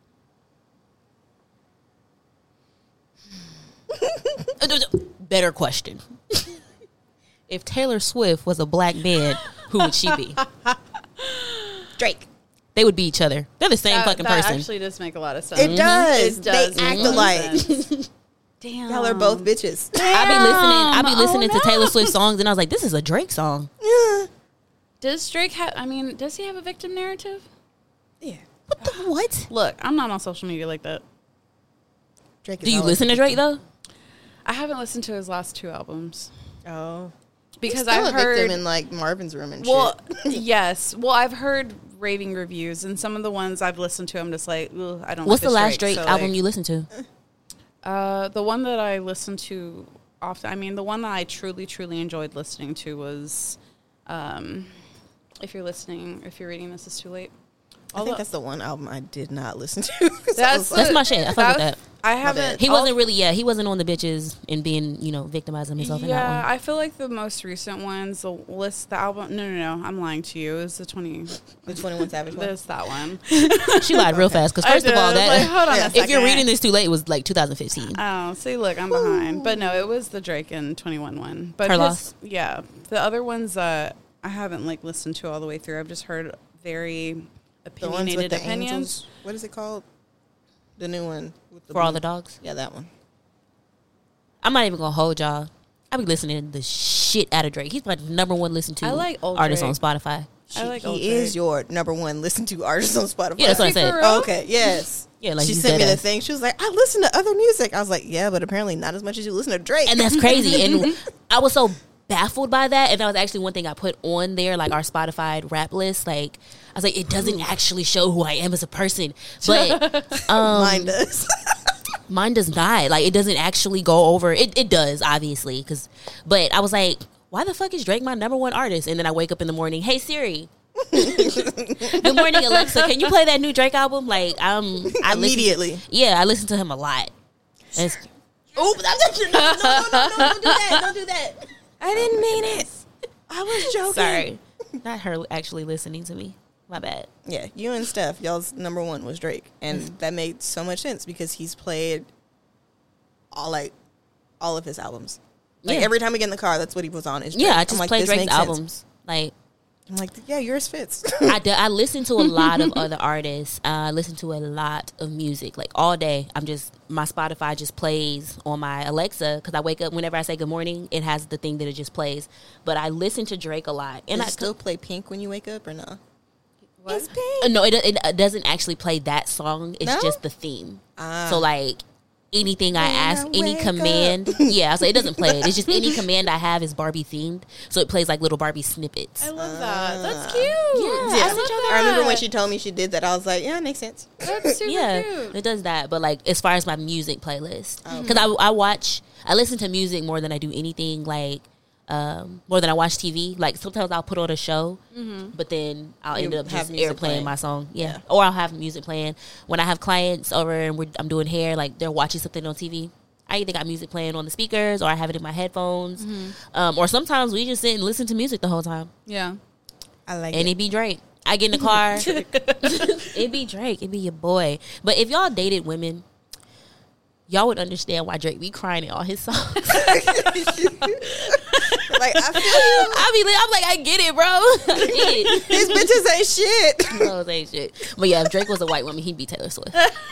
Better question. If Taylor Swift was a black man, who would she be? Drake. They would be each other. They're the same fucking that person. actually does make a lot of sense. It does. It does They make act a lot of alike. sense. Damn. Y'all are both bitches. I be listening to no. Taylor Swift songs, and I was like, this is a Drake song. Does Drake have, does he have a victim narrative? Yeah. What the what? Look, I'm not on social media like that. Drake is Do you always listen to a Drake victim. though? I haven't listened to his last 2 albums. Oh. Because He's still I've a victim heard in like Marvin's room and well, shit. yes. Well, I've heard raving reviews, and some of the ones I've listened to, I'm just like, ugh, I don't. What's like the this last Drake so, album like, you listened to? The one that I listened to often. The one that I truly enjoyed listening to was, if you're reading this, it's too late. I think that's the one album I did not listen to. That's my shit. I fuck with that. I haven't. He wasn't really. Yeah, he wasn't on the bitches and being, victimizing himself in that Yeah, one. I feel like the most recent ones, the album. No, I'm lying to you. It was the 21 Savage one. There's that one. She lied real fast because first of all, that hold on a second. if you're reading this too late, it was like 2015. Oh, see, look, I'm behind. But no, it was the Drake and 21 one. But Her Loss. Yeah, the other ones I haven't listened to all the way through. I've just heard very The ones with opinionated the opinions. angels. What is it called? The new one. With the For all blue- the dogs. Yeah, that one. I'm not even gonna hold y'all. I be listening to the shit out of Drake. He's my number one listened to I like old artist Drake. on Spotify. I like old He is Drake. your number one listened to artist on Spotify. Yeah, that's what I Is he said. for real? Oh, okay, yes. Yeah, like she he's sent me dead the ass. thing. She was like, I listen to other music. I was like, yeah, but apparently not as much as you listen to Drake. And that's crazy. And I was so baffled by that. And that was actually one thing I put on there, like our Spotify rap list. Like, I was like, it doesn't actually show who I am as a person. But Mine does. mine does not. Like, it doesn't actually go over. It does, obviously. But I was like, why the fuck is Drake my number one artist? And then I wake up in the morning, hey, Siri. Good morning, Alexa. Can you play that new Drake album? Like, I Immediately. I listen to him a lot. And it's- Oh, no, don't do that. Don't do that. I didn't mean it. I was joking. Sorry. Not her actually listening to me. My bad. Yeah, you and Steph, y'all's number one was Drake. And that made so much sense because he's played all of his albums. Like Yeah. every time we get in the car, that's what he puts on. Is Drake. Yeah, I I'm just like, play this Drake's makes sense. albums. Like, I'm like, yeah, yours fits. I listen to a lot of other artists. I listen to a lot of music, like all day. My Spotify just plays on my Alexa because I wake up whenever I say good morning. It has the thing that it just plays. But I listen to Drake a lot, and Does I it still play Pink when you wake up or no? What? It's Pink. no, it doesn't actually play that song. It's No? just the theme. Ah. So like anything I When ask, I any wake command, yeah. So it doesn't play it. It's just any command I have is Barbie themed. So it plays like little Barbie snippets. I love that. That's cute. Yeah, I sent y'all I remember when that. she told me she did that. I was like, yeah, it makes sense. That's super Yeah, cute. it does that. But like as far as my music playlist, because I listen to music more than I do anything, like more than I watch TV. Like sometimes I'll put on a show, but then I'll You end up have just music airplaying playing. my song. Yeah. Yeah. Or I'll have music playing when I have clients over and I'm doing hair. Like they're watching something on TV. I either got music playing on the speakers or I have it in my headphones. Or sometimes we just sit and listen to music the whole time. Yeah. I like And it. it be Drake. I get in the car. It be Drake. It be your boy. But if y'all dated women, y'all would understand why Drake be crying in all his songs. Like, I feel you. I'm like, I get it, bro. I get it. These bitches ain't shit. Those ain't shit. But yeah, if Drake was a white woman, he'd be Taylor Swift.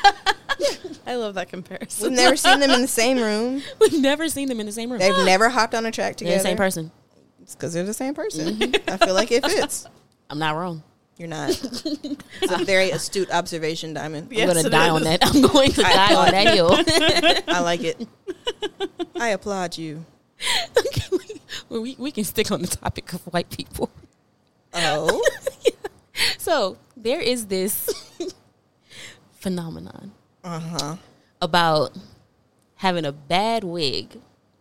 I love that comparison. We've never seen them in the same room. We've never seen them in the same room. They've never hopped on a track They're together. the same person. It's because they're the same person. I feel like it fits. I'm not wrong. You're not. It's a very astute observation, Diamond. Yes, I'm going to it die on is. that. I'm going to die on that hill. I like it. I applaud you. Well, we can stick on the topic of white people. Oh, So there is this phenomenon uh-huh. about having a bad wig.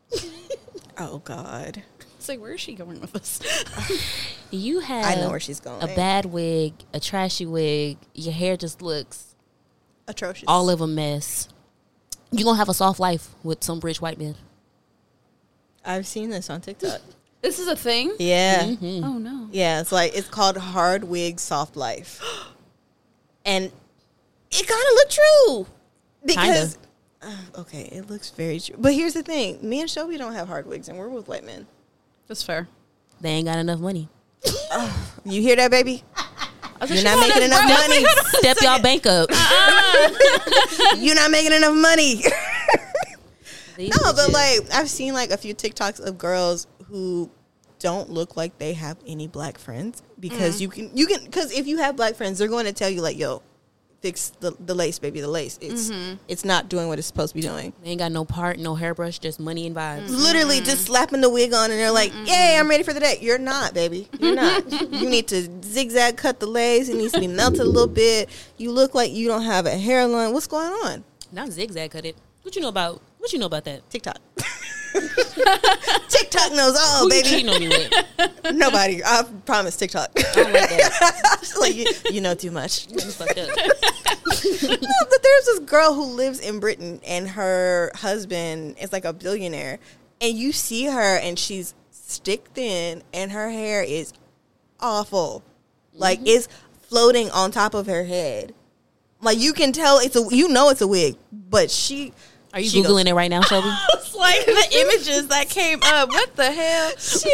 Oh God. It's like, where is she going with this? You have I know where she's going. a bad wig, a trashy wig, your hair just looks Atrocious. all of a mess. You're going to have a soft life with some rich white men. I've seen this on TikTok. This is a thing? Yeah. Mm-hmm. Oh, no. Yeah, it's called Hard Wig Soft Life. And it kind of looked true. Because, okay, it looks very true. But here's the thing. Me and Shelby don't have hard wigs, and we're with white men. That's fair. They ain't got enough money. You hear that, baby? You're not "She making enough got money. Step y'all bank up. You're not making enough money. These No, but bitches. like I've seen like a few TikToks of girls who don't look like they have any black friends because you can because if you have black friends, they're going to tell you like, yo, fix the lace, baby, the lace. It's not doing what it's supposed to be doing. They ain't got no part, no hairbrush, just money and vibes. Literally just slapping the wig on and they're like, yay, I'm ready for the day. You're not, baby. You're not. You need to zigzag cut the lace. It needs to be melted a little bit. You look like you don't have a hairline. What's going on? Not zigzag cut it. What you know about that? TikTok. TikTok knows all, Who you baby. cheating on me with? Nobody. I promise TikTok. I don't like that. Like, you know too much. You fucked up. No, but there's this girl who lives in Britain, and her husband is like a billionaire. And you see her, and she's stick thin, and her hair is awful. Like, it's floating on top of her head. Like, you can tell it's a wig, but Are you Googling it right now, Shelby? It's like the images that came up. What the hell?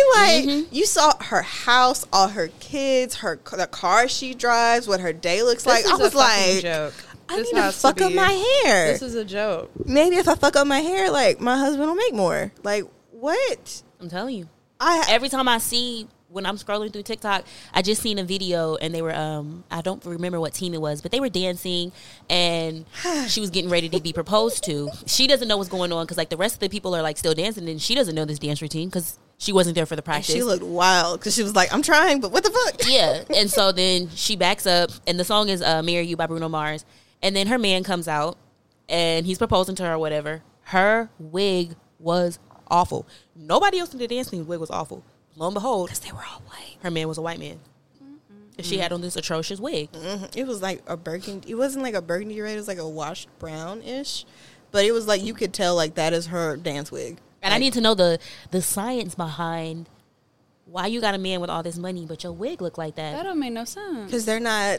She you saw her house, all her kids, the car she drives, what her day looks like. I was like, joke. I need to fuck up my hair. This is a joke. Maybe if I fuck up my hair, like, my husband will make more. Like, what? I'm telling you. Every time I see, when I'm scrolling through TikTok, I just seen a video, and they were, I don't remember what team it was, but they were dancing, and she was getting ready to be proposed to. She doesn't know what's going on, because, like, the rest of the people are, like, still dancing, and she doesn't know this dance routine, because she wasn't there for the practice. And she looked wild, because she was like, I'm trying, but what the fuck? Yeah, and so then she backs up, and the song is Marry You by Bruno Mars, and then her man comes out, and he's proposing to her or whatever. Her wig was awful. Nobody else in the dance team's wig was awful. Lo and behold, because they were all white, her man was a white man. And she had on this atrocious wig. It was like a burgundy. It wasn't like a burgundy red. It was like a washed brown-ish. But it was like, you could tell, like, that is her dance wig. And I need to know the science behind why you got a man with all this money, but your wig look like that. That don't make no sense. Because they're not,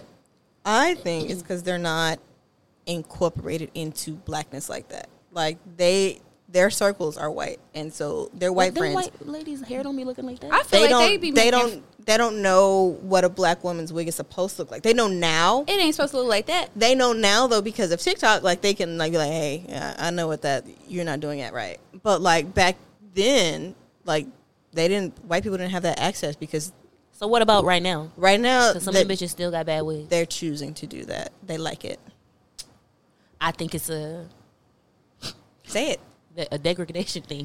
I think it's because they're not incorporated into blackness like that. Like, their circles are white, and so their white friends. White ladies' hair don't be looking like that. I feel they don't know what a black woman's wig is supposed to look like. They know now. It ain't supposed to look like that. They know now though, because of TikTok. Like, they can, like, be like, hey, I know what that you're not doing it right. But, like, back then, like, white people didn't have that access, because. So what about right now? Right now, some of the bitches still got bad wigs. They're choosing to do that. They like it. I think it's a. Say it. A degradation thing.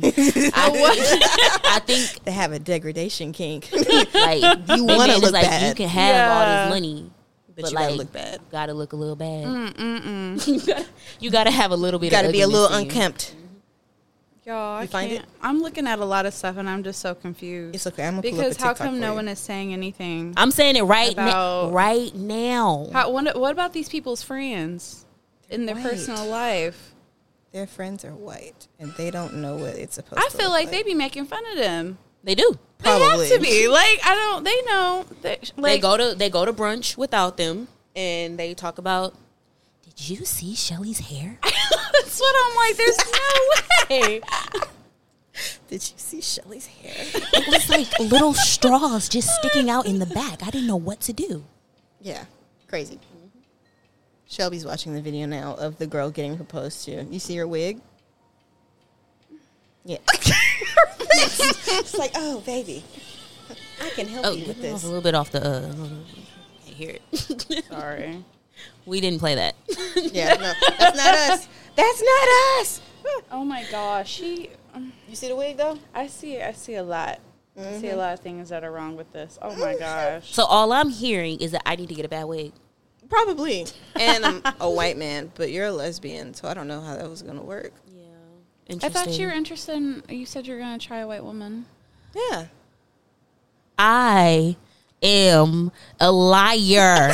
I think they have a degradation kink. Like, you want to look like, bad. You can have all this money, but you like, gotta look bad. Gotta look a little bad. You gotta have a little bit. Gotta of be a little unkempt. Y'all, you find it? I'm looking at a lot of stuff, and I'm just so confused. It's okay. I'm gonna because pull up a how TikTok come for no you. one is saying anything? I'm saying it right now. Right now. What about these people's friends in their personal life? Their friends are white, and they don't know what it's supposed I to feel look like they be making fun of them. They do. Probably. They have to be. Like, I don't. They know. They go to brunch without them, and they talk about. Did you see Shelly's hair? That's what I'm like. There's no way. Did you see Shelly's hair? It was like little straws just sticking out in the back. I didn't know what to do. Yeah, crazy. Shelby's watching the video now of the girl getting proposed to. You see her wig? Yeah. It's like, oh, baby, I can help you with this. A little bit off the. Can't hear it. Sorry, we didn't play that. Yeah, no, that's not us. That's not us. Oh my gosh, You see the wig though? I see it. I see a lot. I see a lot of things that are wrong with this. Oh my gosh. So all I'm hearing is that I need to get a bad wig. Probably. And I'm a white man, but you're a lesbian, so I don't know how that was going to work. Yeah. I Interesting. thought you were interested in, you said you were going to try a white woman. Yeah. I am a liar.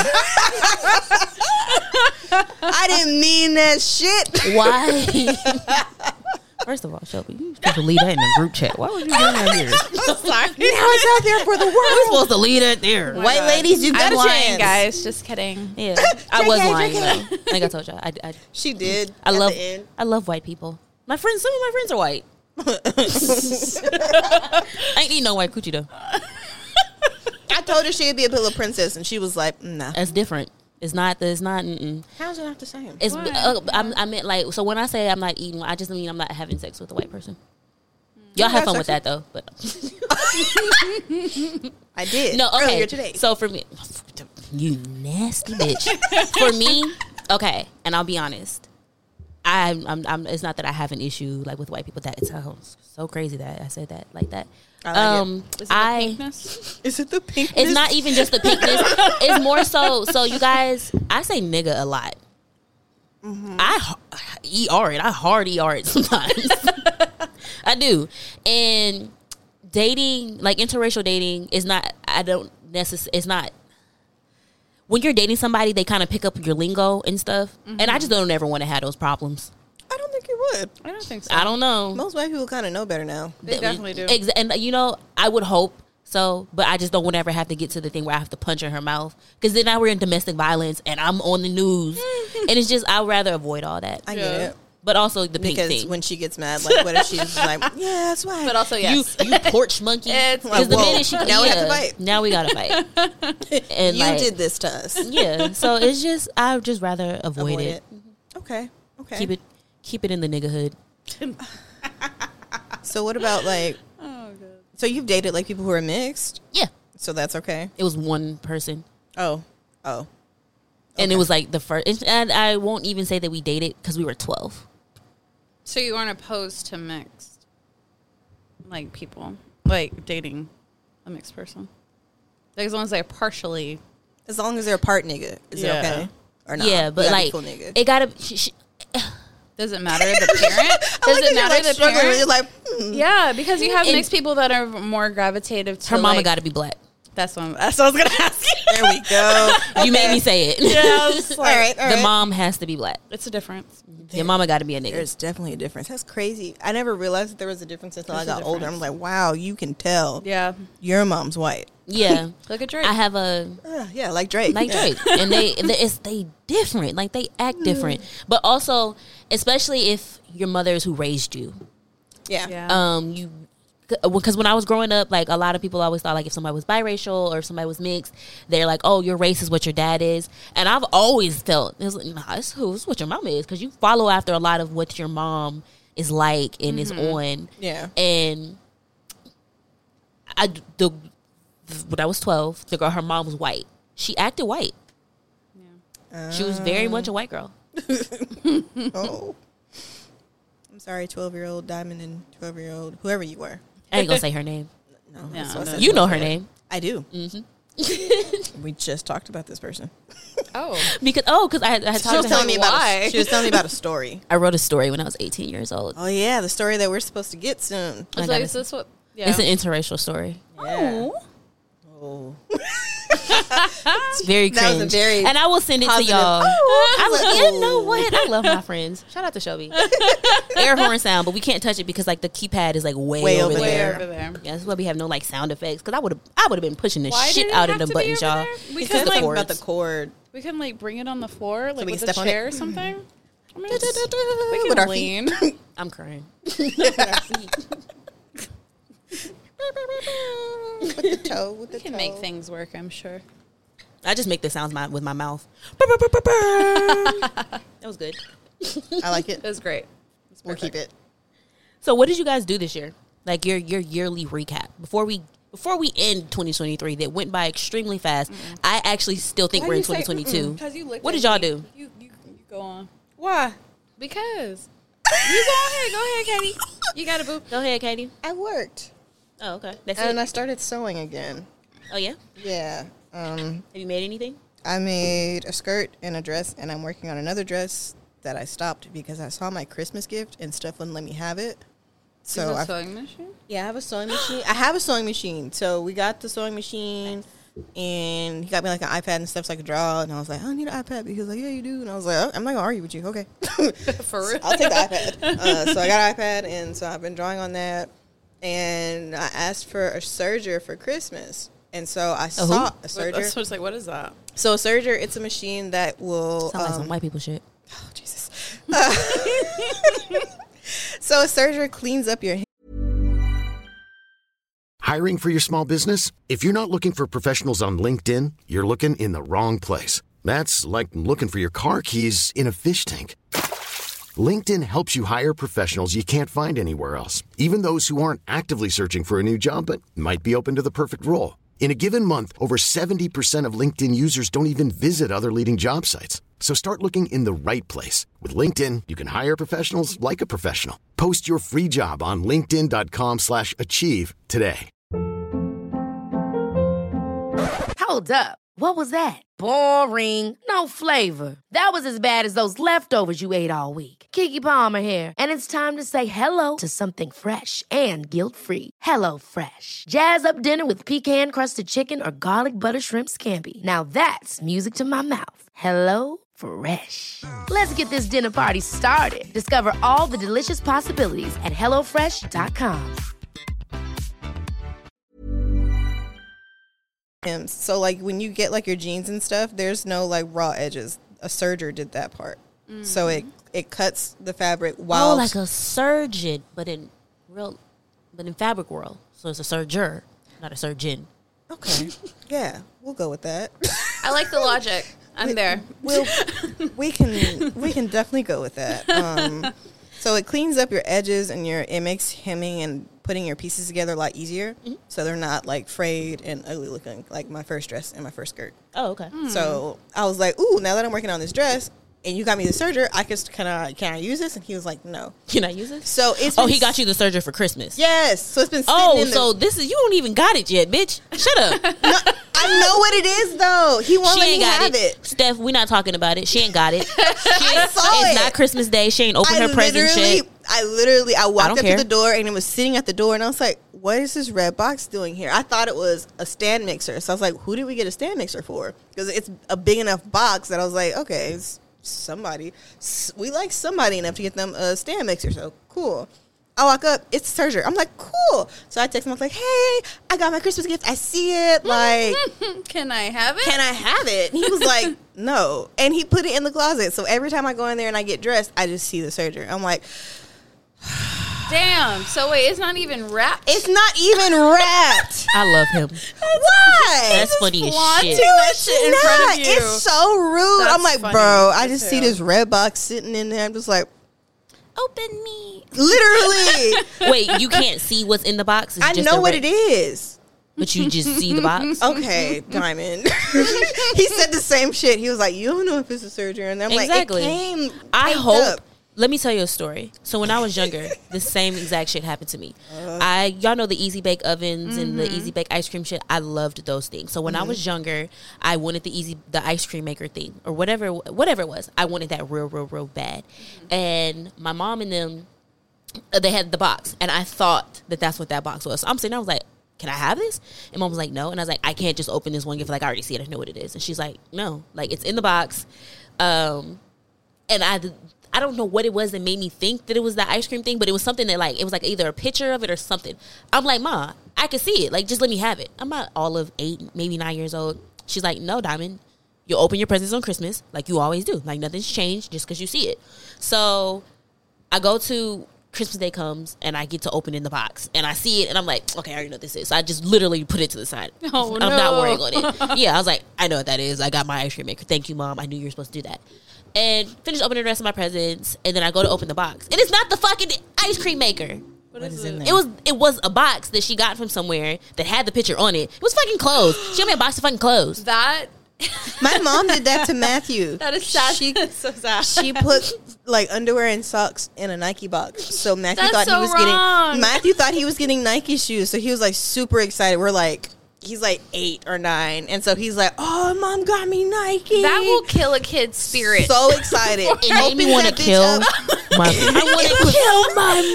I didn't mean that shit. Why? First of all, Shelby, you supposed to leave that in the group chat. Why would you do that here? I'm sorry. Now it's out there for the world. We're supposed to leave that there. White ladies, you got I'm a lying, chance. guys. Just kidding. Yeah, I was lying. JK. Though. Like I told y'all, She did. I love. the end. I love white people. My friends. Some of my friends are white. I ain't eating no white coochie though. I told her she'd be a pillow princess, and she was like, "Nah." That's different. It's not. It's not. Mm-mm. How's it not the same? It's. I meant like. So when I say I'm not eating, I just mean I'm not having sex with a white person. Y'all have fun with that though, but I did. no. Okay. Earlier today. So for me, you nasty bitch. For me, okay, and I'll be honest. I'm. It's not that I have an issue like with white people. That it sounds so crazy that I said that like that. I like Is it the pinkness? Is it the pinkness? It's not even just the pinkness. It's more so. So you guys, I say nigga a lot. Mm-hmm. I ER it. I hard ER it sometimes. I do. And dating, like interracial dating, is not. It's not. When you're dating somebody, they kind of pick up your lingo and stuff, and I just don't ever want to have those problems. I don't think you would. I don't think so. I don't know. Most white people kind of know better now. They definitely do. And I would hope so, but I just don't want to ever have to get to the thing where I have to punch in her mouth, because then now we're in domestic violence and I'm on the news, and it's just, I'd rather avoid all that. I get it. But also the pink Because thing. when she gets mad, like, what if she's like, yeah, that's why. But also, yes. You porch monkey. It's Because the minute she now we have to fight. Now we gotta fight. And You did this to us. Yeah. So it's just, I would just rather avoid it. Okay. Keep it in the niggerhood. So what about like? Oh, God. So you've dated like people who are mixed. Yeah. So that's okay. It was one person. Oh. And it was like the first, and I won't even say that we dated because we were 12. So you aren't opposed to mixed, like, people, like dating a mixed person? Like, as long as they're partially. As long as they're a part nigga, is it okay? Or not? Yeah, but like, full nigga. it gotta. Does it matter the parent? Does it matter the parent? You're like, Yeah, because you have And- mixed people that are more gravitative to Her mama like, got to be black. That's what I was gonna ask you. there we go. You made me say it. All right. The mom has to be black. It's a difference. Your mama got to be a nigga. There's definitely a difference. That's crazy. I never realized that there was a difference until I got older. I'm like, wow, you can tell. Yeah. Your mom's white. Yeah. Look at Drake. I have a Yeah, like Drake. like Drake, and they different. Like they act different, but also, especially if your mother is who raised you. Yeah. Because when I was growing up, like a lot of people always thought like if somebody was biracial or if somebody was mixed, they're like, oh, your race is what your dad is. And I've always felt it's like, nah, it's what your mama is, because you follow after a lot of what your mom is like and is on. Yeah. And when I was 12, the girl, her mom was white. She acted white. Yeah. She was very much a white girl. Oh. I'm sorry, 12-year-old Diamond and 12-year-old whoever you were. I ain't gonna say her name. No, Yeah, that's what I said. You know her name. I do. Mm-hmm. We just talked about this person. Because I had She was talked to telling me her. about. She was telling me about a story. I wrote a story when I was 18 years old. Oh yeah, the story that we're supposed to get soon. I So gotta- is this what? Yeah. It's an interracial story. Oh. Oh. It's very cringe. That was a very and I will send it positive. to y'all. Oh, You know what? I love my friends. Shout out to Shelby. Air horn sound, but we can't touch it because like the keypad is like way over over way there. over there. Yeah, that's why we have no like sound effects. Because I would have been pushing the shit out of the buttons, y'all. We We Because could the like cords. about the cord. we can like bring it on the floor, like we with can a step on it? chair or something. I mean, With we our can feet. lean. I'm crying. With the toe. With the We can toe. make things work, I'm sure. I just make the sounds with my mouth. That was good. I like it. It was great. We'll keep it. So what did you guys do this year? Like your yearly recap before we end 2023 that went by extremely fast. I actually still think we're in 2022. What did y'all do? You go on. Why? Because you go ahead, Katie. You got a boo. Go ahead, Katie. I worked. Oh, okay. That's And I it. started sewing again. Oh yeah. Yeah. Have you made anything? I made a skirt and a dress, and I'm working on another dress that I stopped because I saw my Christmas gift and stuff wouldn't let me have it. So I sewing machine. Yeah, I have a sewing machine. I have a sewing machine. So we got the sewing machine, and he got me like an iPad and stuff so I could draw. And I was like, I need an iPad. He was like, yeah, you do. And I was like, oh, I'm not gonna argue with you. Okay, For real. I'll take the iPad. So I got an iPad, and so I've been drawing on that. And I asked for a serger for Christmas, and so I saw a serger. That's what's like, what is that? So a serger, it's a machine that will Sound like some white people shit. Oh, Jesus. So a serger cleans up your Hiring for your small business? If you're not looking for professionals on LinkedIn, you're looking in the wrong place. That's like looking for your car keys in a fish tank. LinkedIn helps you hire professionals you can't find anywhere else, even those who aren't actively searching for a new job but might be open to the perfect role. In a given month, over 70% of LinkedIn users don't even visit other leading job sites. So start looking in the right place. With LinkedIn, you can hire professionals like a professional. Post your free job on linkedin.com/achieve today. Hold up. What was that? Boring. No flavor. That was as bad as those leftovers you ate all week. Keke Palmer here, and it's time to say hello to something fresh and guilt-free. Hello Fresh. Jazz up dinner with pecan-crusted chicken or garlic butter shrimp scampi. Now that's music to my mouth. Hello Fresh. Let's get this dinner party started. Discover all the delicious possibilities at hellofresh.com. So like when you get like your jeans and stuff, there's no like raw edges. A serger did that part. So it cuts the fabric while like a surgeon, but in fabric world. So it's a serger, not a surgeon. Okay. Yeah, we'll go with that. I like the logic. I'm there. We can definitely go with that. So it cleans up your edges and it makes hemming and putting your pieces together a lot easier. So they're not like frayed and ugly looking like my first dress and my first skirt. Oh, okay. So I was like, ooh, now that I'm working on this dress and you got me the serger, can I use this? And he was like, no. Can I use it? So it's he got you the serger for Christmas. Yes. So it's been sitting in so this is, you don't even got it yet, bitch. Shut up. No, I know what it is though. He won't let me have it. Steph, we're not talking about it. She ain't got it. It's not Christmas Day. She ain't opened her present shit. I walked up to the door and it was sitting at the door and I was like, what is this red box doing here? I thought it was a stand mixer. So I was like, who did we get a stand mixer for? Because it's a big enough box that I was like, okay, it's somebody. We like somebody enough to get them a stand mixer. So cool. I walk up, it's serger. I'm like, cool. So I text him, I was like, hey, I got my Christmas gift. I see it. Like, can I have it? Can I have it? And he was like, no. And he put it in the closet. So every time I go in there and I get dressed, I just see the serger. I'm like, damn. So wait, it's not even wrapped? It's not even wrapped. I love him. Why? That's funny as shit. That shit in front of you. It's so rude. That's I'm like, funny. bro, I just see this red box sitting in there. I'm just like, Open me. literally. Wait, you can't see what's in the box? It's I just know what it is. But you just see the box? Okay, Diamond. He said the same shit. He was like, you don't know if it's a surgery. And I'm Exactly. like, it came I taped hope. up. Let me tell you a story. So when I was younger, the same exact shit happened to me. Y'all know the Easy Bake ovens and the Easy Bake ice cream shit. I loved those things. So when I was younger, I wanted the ice cream maker thing or whatever it was. I wanted that real bad. And my mom and them, they had the box, and I thought that's what that box was. So I'm sitting there, I was like, can I have this? And mom was like, no. And I was like, I can't just open this one gift. Like, I already see it. I know what it is. And she's like, no. Like, it's in the box. And I don't know what it was that made me think that it was the ice cream thing, but it was something that, like, it was like either a picture of it or something. I'm like, Ma, I can see it. Like, just let me have it. I'm not all of 8, maybe 9 years old. She's like, no, Diamond, you'll open your presents on Christmas like you always do. Like, nothing's changed just because you see it. So I go to Christmas Day comes, and I get to open in the box, and I see it, and I'm like, okay, I already know what this is. So I just literally put it to the side. Oh, no. I'm not worrying on it. Yeah, I was like, I know what that is. I got my ice cream maker. Thank you, Mom. I knew you were supposed to do that. And finish opening the rest of my presents, and then I go to open the box, and it's not the fucking ice cream maker. What is in there? It was a box that she got from somewhere that had the picture on it. It was fucking clothes. She got me a box of fucking clothes. That My mom did that to Matthew. that is sad. That's so sad. She put like underwear and socks in a Nike box. So Matthew That's thought so he was wrong. getting Nike shoes. So he was like super excited. We're like, he's like 8 or 9, and so he's like, "Oh, Mom got me Nike." That will kill a kid's spirit. So excited. It made me want to kill I want to kill my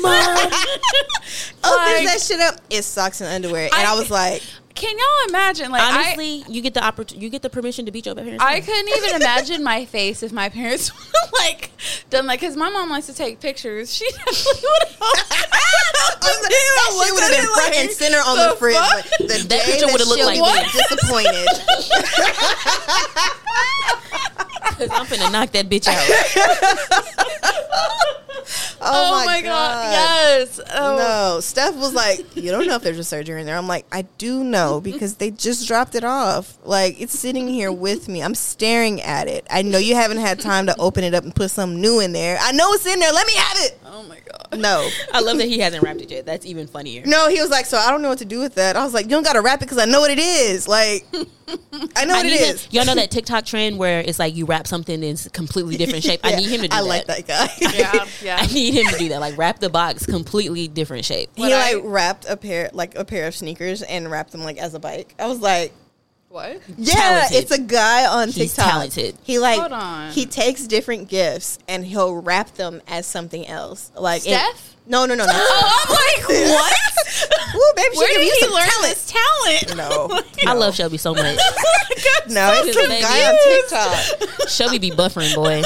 mom. Opens that shit up. It's socks and underwear, and I was like, Can y'all imagine? Like, Honestly, you get the permission to beat your parents. I couldn't even imagine my face if my parents would like done like, because my mom likes to take pictures. She definitely would have. She would have been front and center on the fridge. But the day picture that would've looked she'll like be disappointed. Because I'm finna knock that bitch out. Oh my God. Yes. Oh. No, Steph was like, you don't know if there's a surgery in there. I'm like, I do know because they just dropped it off. Like, it's sitting here with me. I'm staring at it. I know you haven't had time to open it up and put something new in there. I know it's in there. Let me have it. Oh my God. No. I love that he hasn't wrapped it yet. That's even funnier. No, he was like, so I don't know what to do with that. I was like, you don't got to wrap it because I know what it is. Like, I know what it is. Y'all know that TikTok trend where it's like you wrap something in a completely different shape? Yeah, I need him to do that. I like that guy. Yeah. I need him to do that. Like, wrap the box completely different shape. He like wrapped a pair of sneakers and wrapped them like as a bike. I was like, What? Yeah, Talented. it's a guy on He's TikTok. talented. He like Hold on. he takes different gifts and he'll wrap them as something else. Like Steph? No. Oh, I'm like, what? Ooh, baby, she Where give did you he some learn talent. this talent? No, I love Shelby so much. no, it's some Baby. guy on TikTok. Shelby be buffering, boy.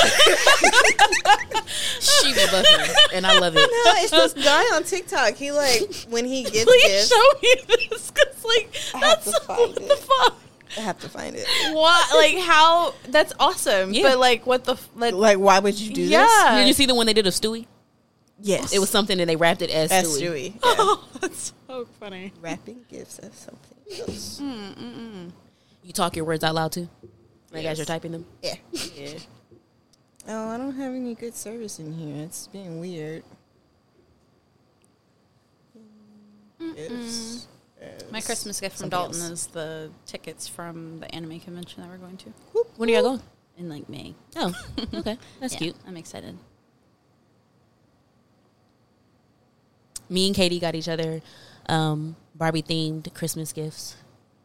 She be buffering, and I love it. No, it's this guy on TikTok. He like when he gets Please gifts. show me this, because like I have that's to find what it. the fuck. I have to find it. What? Like how? That's awesome. Yeah. But like, what the? Like, why would you do Yeah. Did you see the one they did of Stewie? this? Yes, It was something and they wrapped it as that's Stewie. Stewie. Yeah. Oh, that's so funny. Wrapping gifts as something else. You talk your words out loud too, like as you're typing them. Yeah. Oh, I don't have any good service in here. It's being weird. Gifts as My Christmas gift from something Dalton else. is the tickets from the anime convention that we're going to When are y'all going? in like May. Oh, okay, that's Yeah, cute. I'm excited. Me and Katie got each other Barbie themed Christmas gifts.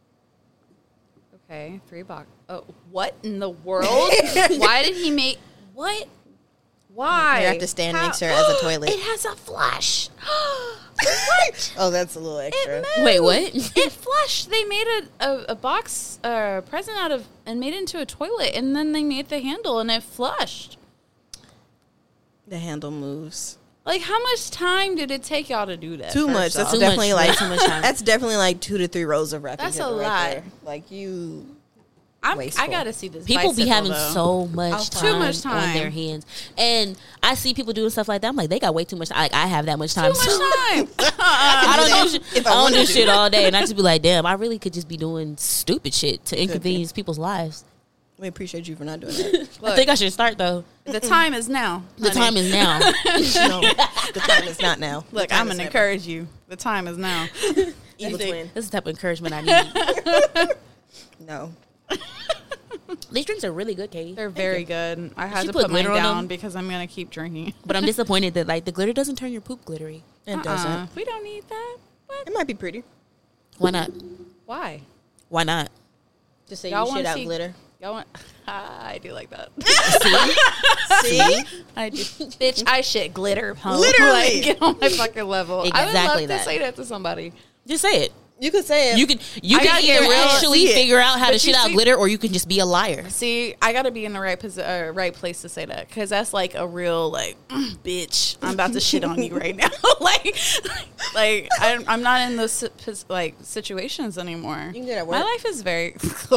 Okay, $3. Oh, what in the world? Why did he make what? Why? You have to stand How- next to her as a toilet. It has a flush. Oh, that's a little extra. Wait, what? It flushed. They made a box present out of and made it into a toilet, and then they made the handle, and it flushed. The handle moves. Like, how much time did it take y'all to do that? Too first much. That's off? Too definitely much. like Way too much time. That's definitely like 2 to 3 rows of wrapping That's paper a right lot. there. Like you. I wasteful. gotta see this. People be bicycle, having though. so much Too time, much on time. their hands, and I see people doing stuff like that. I'm like, they got way too much. Like I have that much time. Too much time. I don't do shit. If I I don't wanted do to. shit all day, and I just be like, damn, I really could just be doing stupid shit to inconvenience people's lives. We appreciate you for not doing that. I think I should start though. The time is now. The time is now. No, the time is not now. Look, The time I'm is gonna never. encourage you. The time is now. Evil twin. This is the type of encouragement I need. No. These drinks are really good, Katie. They're very good. I had you to put put mine glitter on down them? because I'm gonna keep drinking. But I'm disappointed that like the glitter doesn't turn your poop glittery. It doesn't. We don't need that. What? It might be pretty. Why not? Why? Why not? Just say Y'all you wanna shit out see- glitter. Y'all want? I do like that. See? I do. Bitch, I shit glitter. Huh? Literally. Like, get on my fucking level. I would Exactly love that. to say that to somebody. Just say it. You could say it. You can I gotta get either real- actually see it. figure out how to But shit you out see- glitter, or you can just be a liar. See, I got to be in the right place to say that, because that's like a real like, bitch. I'm about to shit on you right now. like I'm not in those like situations anymore. You can do that at My work. life is very.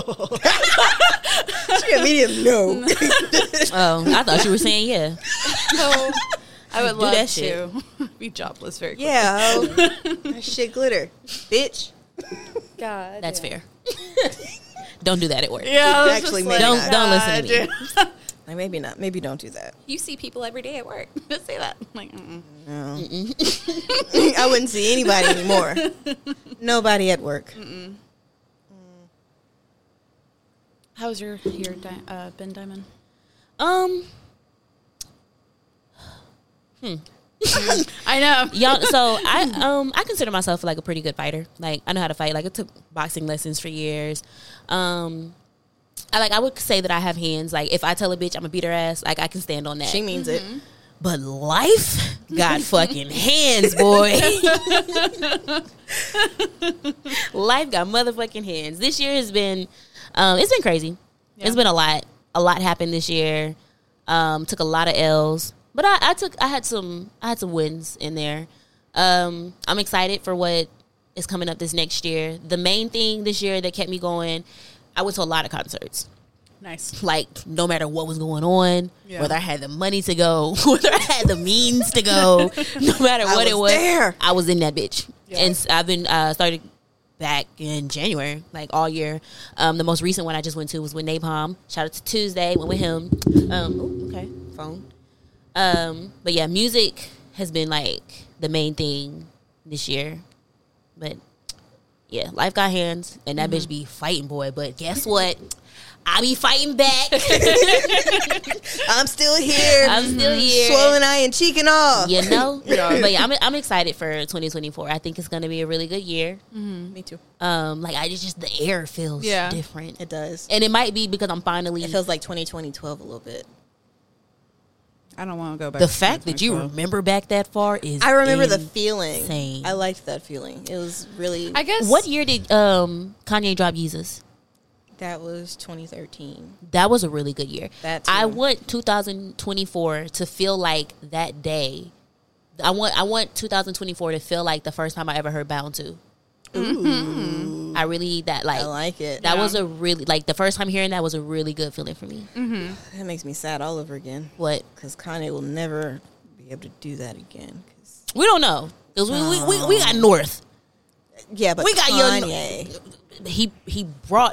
She immediately no. Oh, I thought you were saying yeah. I would Do love that to shit. be jobless very quickly. Yeah. That shit glitter. Bitch. God, That's fair. Don't do that at work. Yeah, it's Actually, just maybe like, Don't listen to me. God. Like, maybe not. Maybe don't do that. You see people every day at work. Just say that. Like, No. I wouldn't see anybody anymore. Nobody at work. how was your Ben Diamond? I know. Y'all, so I consider myself like a pretty good fighter. Like I know how to fight. Like I took boxing lessons for years. I would say that I have hands. Like if I tell a bitch I'm gonna beat her ass, like I can stand on that. She means it. But life got fucking hands, boy. Life got motherfucking hands. This year has been, it's been crazy. Yeah. It's been a lot. A lot happened this year. Took a lot of L's, but I had some wins in there. I'm excited for what is coming up this next year. The main thing this year that kept me going, I went to a lot of concerts. Nice. Like no matter what was going on, Yeah. whether I had the money to go, whether I had the means to go, no matter what it was, there. I was in that bitch. Yeah. And I've been started back in January, like all year. The most recent one I just went to was with Napalm. Shout out to Tuesday, went with him. Okay, phone. But yeah, music has been like the main thing this year. But Yeah, life got hands, and that bitch be fighting, boy. But guess what? I be fighting back. I'm still here. I'm still here. Swollen eye and cheek and all. You know? But yeah, I'm excited for 2024. I think it's going to be a really good year. Me too. Like, the air feels different. It does. And it might be because I'm finally... It feels like 2012 a little bit. I don't want to go back. The fact that you remember back that far is I remember the feeling. insane. I liked that feeling. It was really... I guess. What year did Kanye drop Yeezus? That was 2013. That was a really good year. That too. I want 2024 to feel like that day. I want 2024 to feel like the first time I ever heard Bound to. Ooh. I really need that. Like, I like it. That was a really, like, the first time hearing that was a really good feeling for me. That makes me sad all over again. What? Because Kanye will never be able to do that again. We don't know. Because we got North. Yeah, but We got Kanye. He brought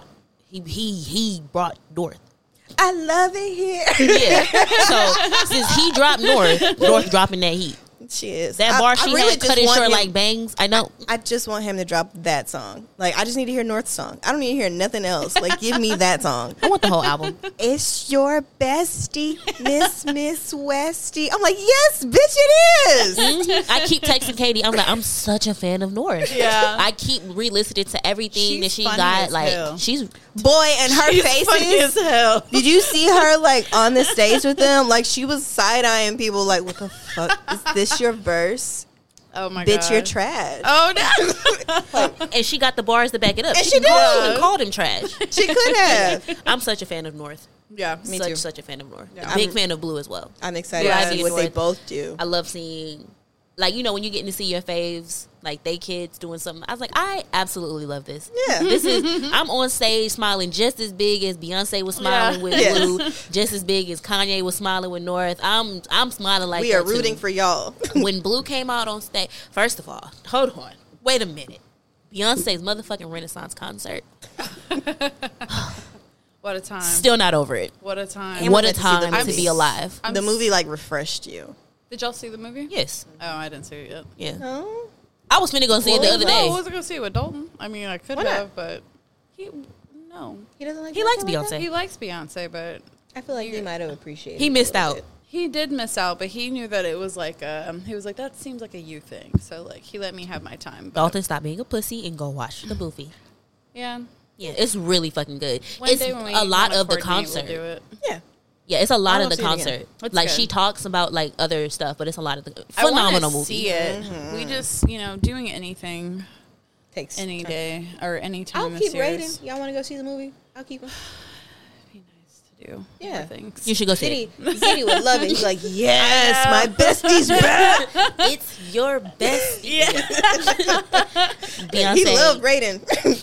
North. I love it here. Yeah. So since he dropped North dropping that heat. She is. That bar she really had just cut it want short him- like bangs. I know. I just want him to drop that song. Like, I just need to hear North's song. I don't need to hear nothing else. Like, give me that song. I want the whole album. It's your bestie, Miss Westie. I'm like, yes, bitch, it is. Mhm. I keep texting Katie. I'm like, I'm such a fan of North. Yeah. I keep re-listening to everything She's that she funny got. as Like, hell. she's Boy, and her faces. hell. Did you see her, like, on the stage with them? Like, she was side-eyeing people like, what the fuck? Is this your verse? Oh my god. Bitch, you're trash. Oh no. and she got the bars to back it up. And she couldn't did. even called him trash. She could have. I'm such a fan of North. Yeah. Me too. Such a fan of North. Yeah. Big fan of Blue as well. I'm excited Yeah, to see I what they North. both do. I love seeing, like, you know, when you getting to see your faves, like, they kids doing something. I was like, I absolutely love this. Yeah. This is, I'm on stage smiling just as big as Beyonce was smiling with Yes. Blue, just as big as Kanye was smiling with North. I'm smiling like We that are rooting too. for y'all. When Blue came out on stage, first of all, hold on, wait a minute. Beyonce's motherfucking Renaissance concert. What a time. Still not over it. What a time. And What we a got to see the time to movie. be alive. I'm The movie, like, refreshed you. Did y'all see the movie? Yes. Oh, I didn't see it yet. Yeah. Oh. I was finna go see it the other No, I day. wasn't gonna see it with Dalton. I mean, I could Why not? have, but no. He doesn't like He likes something like Beyonce. that? He likes Beyonce, but I feel like he might have appreciated He it a missed little out. bit. he did miss out. But he knew that it was like he was like, that seems like a you thing. So like he let me have my time. But Dalton, stop being a pussy and go watch the movie. yeah, Yeah, it's really fucking good. one It's day when we a lot wanna of the coordinate, we'll concert. do it. Yeah. Yeah, it's a lot I'll of the see it again. concert. It's Like good. she talks about like other stuff, but it's a lot of the I wanna phenomenal movie. See it. We just doing anything Takes any time. day or any time. I'll this keep year rating. is- Y'all want to go see the movie? I'll keep him. Be nice to do. Yeah. Things. You should go see Zitty, Zitty would love it. He's like, yes, my bestie's back. it. It's your best. Yeah. Beyonce. He loved Raiden.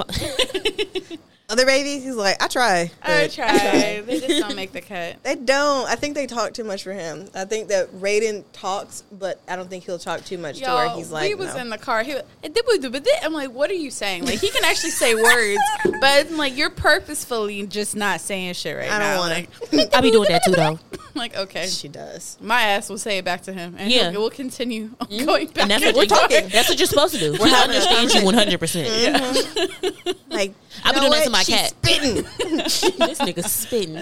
Other babies, he's like, I try. I but try. They just don't make the cut. They don't. I think they talk too much for him. I think that Raiden talks, but I don't think he'll talk too much to where he's like, he was no. in the car. He was, I'm like, what are you saying? Like, he can actually say words, but I'm like, you're purposefully just not saying shit right I now. don't want Like, to. I be doing that too though. like, okay, She does. my ass will say it back to him, and Yeah. we'll continue going back. And that's and what forth. That's what you're supposed to do. We understand you 100%. Like, I be you know doing that to what? my She's cat. spitting. This nigga spitting.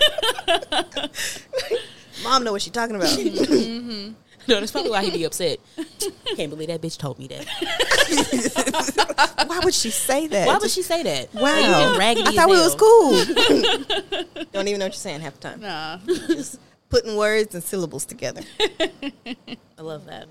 Mom know what she's talking about. No, that's probably why he be upset. Can't believe that bitch told me that. Why would she say that? Why would she say that? Wow. Like, you just raggedy I as thought we hell. was cool. Don't even know what you're saying half the time. Nah. Just putting words and syllables together. I love that.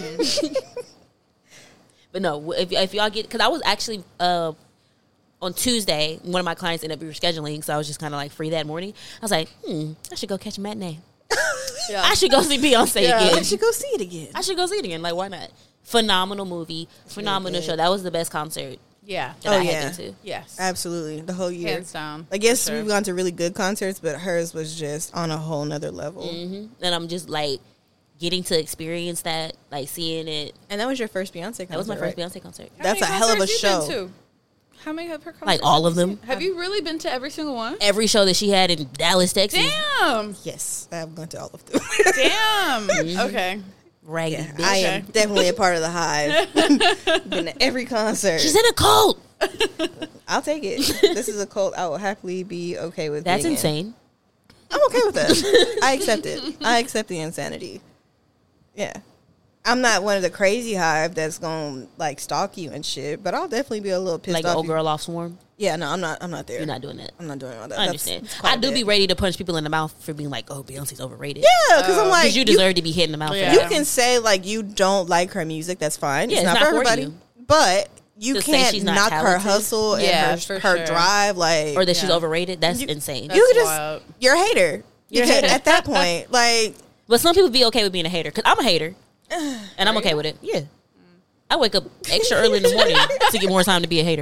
But no, if y'all get, because I was actually on Tuesday, one of my clients ended up rescheduling, so I was just kind of like free that morning. I was like, I should go catch a matinee. Yeah. I should go see Beyonce again. I should go see it again. I should go see it again. Like, why not? Phenomenal movie, phenomenal good. show. That was the best concert Yeah. that Oh, I yeah. had been to. Yes. Absolutely. The whole year. Hands down. I guess For sure. we've gone to really good concerts, but hers was just on a whole nother level. And I'm just like getting to experience that, like seeing it. And that was your first Beyonce concert. That was my first right? Beyonce concert. How That's many a hell of a concerts you been show. to? How many of her concerts? Like all of have you them. seen? Have you really been to every single one? Every show that she had in Dallas, Texas. Damn. Yes, I've gone to all of them. Damn. Okay. Raggedy Yeah, bitch. I am definitely a part of the Hive. Been to every concert. She's in a cult. I'll take it. This is a cult I will happily be okay with. That's being in. insane. I'm okay with that. I accept it. I accept the insanity. Yeah. I'm not one of the crazy hive that's gonna like stalk you and shit, but I'll definitely be a little pissed Like off. old girl off Swarm. Yeah, no, I'm not there. You're not doing that. I'm not doing all that. I That's- understand. it's quite I a do bit. be ready to punch people in the mouth for being like, "Oh, Beyonce's overrated." Yeah, because I'm like, Because you deserve to be hit in the mouth. Yeah. For you that. can say like you don't like her music. That's fine. Yeah, it's not for everybody. you. But you To say can't she's not knock her talented. hustle Yeah, and for her sure. drive. Like, Or that she's Yeah. overrated. That's You- insane. That's you could just wild. you're a hater. You're a hater at that point. Like, But some people be okay with being a hater. Because I'm a hater. And I'm okay with it. Yeah. I wake up extra early in the morning to get more time to be a hater.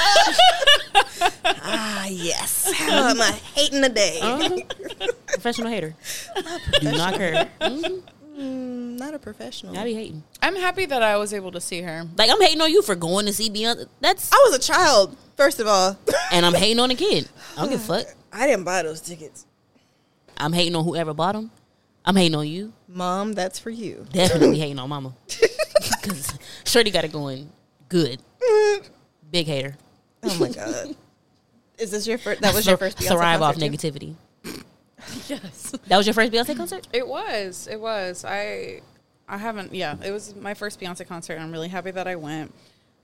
yes, how am I hating the day? Professional hater. Do not care. Not a professional. I be hating. I'm happy that I was able to see her. Like, I'm hating on you for going to see Beyonce. I was a child, first of all. And I'm hating on a kid. I don't give a fuck. I didn't buy those tickets. I'm hating on whoever bought them. I'm hating on you. Mom, that's for you. Definitely hating on Mama. Because Shorty got it going good. Big hater. Oh my god. Is this your first? That was your first Beyonce Thrive off concert, too? negativity. Yes, That was your first Beyonce concert? it was. It was. I haven't. Yeah, it was my first Beyonce concert, and I'm really happy that I went.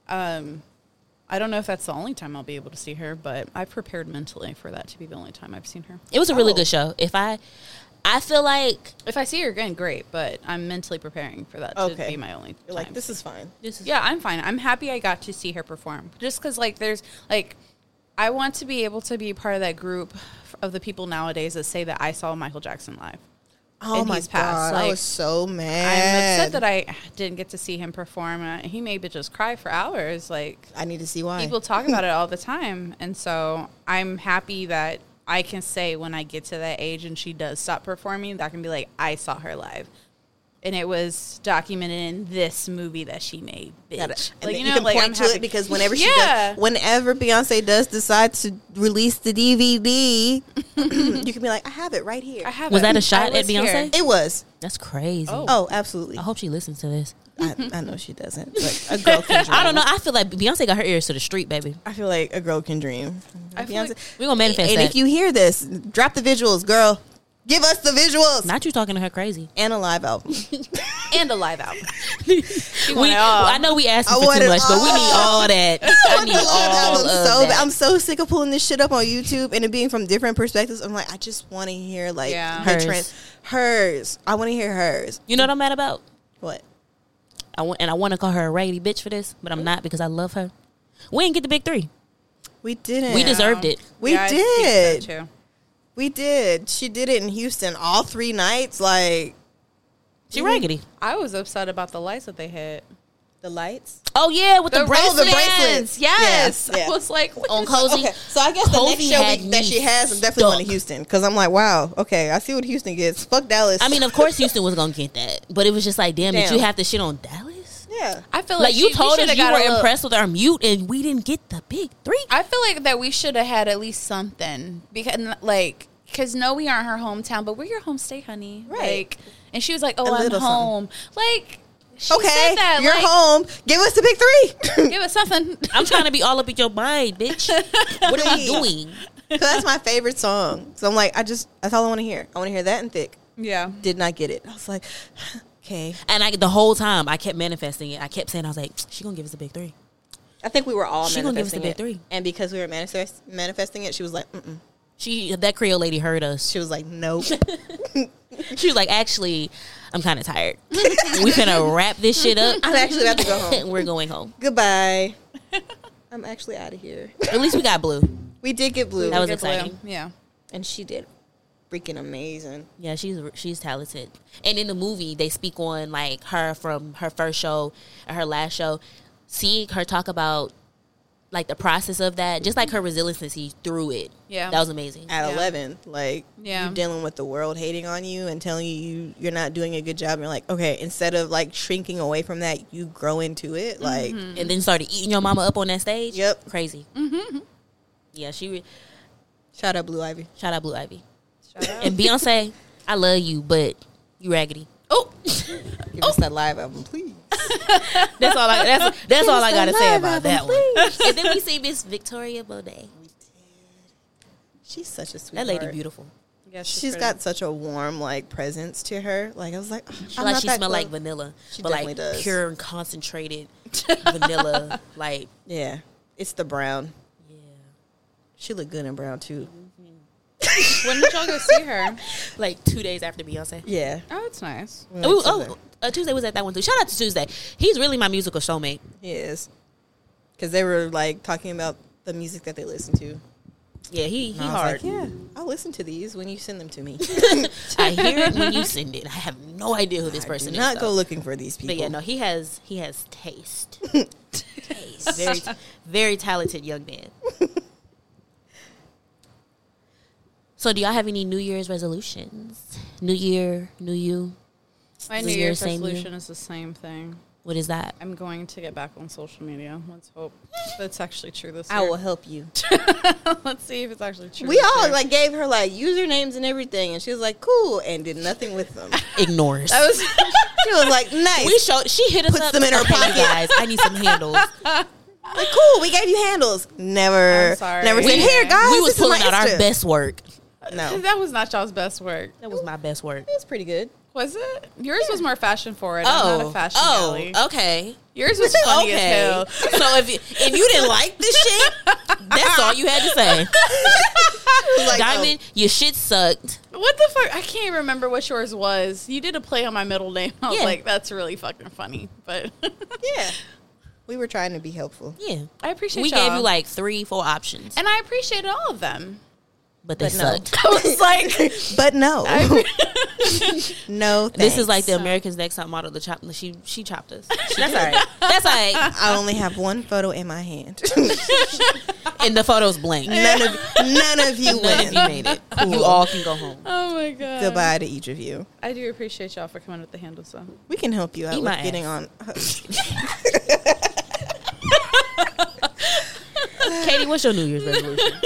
I don't know if that's the only time I'll be able to see her, but I've prepared mentally for that to be the only time I've seen her. It was a really good show. I feel like If I see her again, great, but I'm mentally preparing for that to Okay. be my only You're time. like, this is fine. this is Yeah, I'm fine. I'm happy I got to see her perform. Just because, like, there's, like, I want to be able to be part of that group of the people nowadays that say that I saw Michael Jackson live. Oh And my he's passed. god, I Like, was so I'm mad. upset that I didn't get to see him perform. He made bitches cry for hours. Like, I need to see why. people talk about it all the time. And so I'm happy that I can say when I get to that age and she does stop performing, that I can be like, I saw her live. And it was documented in this movie that she made, bitch. And Like, then you you know, can like, point I'm to happy. it because whenever Yeah. whenever Beyonce does decide to release the DVD, you can be like, I have it right here. I have Was it. that a shot I was at Beyonce? here. It was. That's crazy. Oh, absolutely. I hope she listens to this. I know she doesn't. But a girl can dream. I don't know. I feel like Beyonce got her ears to the street, baby. I feel like a girl can dream. I feel like- We're gonna manifest And that. if you hear this, drop the visuals, girl. Give us the visuals. Not you talking to her crazy. And a live album. And a live album. I know we asking I for want too it much, but we need all. all that. I need The live all album of so that. bad. I'm so sick of pulling this shit up on YouTube and it being from different perspectives. I'm like, I just want to hear like Yeah. Hers. hers. I want to hear hers. You know what I'm mad about? What? I want to call her a raggedy bitch for this, but I'm not because I love her. We didn't get the big three. We didn't. We deserved it. We Yeah, I think did. so, too. We did. She did it in Houston all 3 nights. Like She raggedy. I was upset about the lights that they had. the lights. Oh yeah, with the, The bracelets. bracelets. Yes. Yeah, yeah. I was like, what On is- Cozy. Okay, so I guess the Kobe next show had that me she has is definitely one to stuck. Houston because I'm like, wow, okay, I see what Houston gets. Fuck Dallas. I mean, of course Houston was gonna get that, but it was just like, damn, did Damn. you have to shit on Dallas? yeah. I feel Like like, you we told us shoulda you got were a little- impressed with our mute, and we didn't get the big three. I feel like that we should have had at least something because no, we aren't her hometown, but we're your home state, honey. Right. Like, and she was like, "Oh, A I'm little home." Like, she Okay, said that. you're like, home. Give us the big 3. Give us something. I'm trying to be all up in your mind, bitch. What are we Please. doing? That's my favorite song. So I'm like, that's all I want to hear. I want to hear that and Thick. Yeah. Did not get it. I was like, okay. And the whole time I kept manifesting it. I kept saying, I was like, she gonna give us a big three. I think we were all She gonna give us the manifesting big it. 3. And because we were manifesting it, she was like, That Creole lady heard us. she was like, nope. She was like, actually, I'm kind of tired. We finna wrap this shit up. I'm actually about to go home. We're going home. Goodbye. I'm actually out of here. At least we got Blue. We did get Blue. That was Get blue. exciting. Yeah. And she did freaking amazing. Yeah, she's talented. And in the movie, they speak on like her from her first show and her last show. Seeing her talk about like the process of that, just like her resiliency through it. Yeah. That was amazing. At Yeah. 11, like, Yeah. you're dealing with the world hating on you and telling you're not doing a good job. And you're like, okay, instead of like shrinking away from that, you grow into it. Like, And then started eating your mama up on that stage. Yep. Crazy. Yeah, shout out Blue Ivy. shout out Blue Ivy. Shout out. And Beyonce, I love you, but you raggedy. Oh, Give us that live album, please. That's all I gotta say about that one. And then we see Miss Victoria Monet. She's such a sweetheart. That lady beautiful. Yeah, She's got such a warm like presence to her. Like I was like, She like she smell like vanilla, She but definitely like does. pure and concentrated vanilla. Like Yeah, it's the brown. yeah. She looked good in brown too. When did y'all go see her? Like 2 days after Beyonce. Yeah. Oh, it's nice. Tuesday was at that one too. Shout out to Tuesday. He's really my musical showmate. He is. Because they were like talking about the music that they listen to. Yeah, he And I was hard. like, yeah, I'll listen to these when you send them to me. I hear it when you send it. I have no idea who this person Do is. not though. go looking for these people. But yeah, no, he has taste. Taste. Very very talented young man. So do y'all have any New Year's resolutions? New Year, new you. My New New Year, Year's same year. resolution is the same thing. What is that? I'm going to get back on social media. Let's hope that's actually true this year. I will help you. Let's see if it's actually true. We this all year. like gave her like usernames and everything, and she was like, "Cool," and did nothing with them. Ignores. That was She was like, "Nice." We showed. She hit us Puts up. them in her "Okay, pocket." guys, I need some handles. Like, cool. We gave you handles. Never. I'm sorry. Never said, We- "Here, guys." We was this is my pulling out our Insta." best work. No, that was not y'all's best work. That was my best work. it was pretty good. Was it? Yours was more fashion forward. I'm not a fashion galley. Okay. Yours was funny as hell. So if you didn't like this shit, that's all you had to say. Like, Diamond, your shit sucked. What the fuck? I can't remember what yours was. You did a play on my middle name. I was Yeah. like, that's really fucking funny. But yeah, we were trying to be helpful. Yeah. I appreciate We y'all. gave you like 3-4 options, and I appreciated all of them. but they But no. sucked. I was like, But no, no. This is like the So- America's Next Top Model. The chop. She chopped us. That's all right. That's all right. I only have one photo in my hand. And the photo's blank. None of you None of win. you made it. You all can go home. oh my god. Goodbye to each of you. I do appreciate y'all for coming with the handles though. We can help you out Eat with my getting ass. on. Katie, what's your New Year's resolution?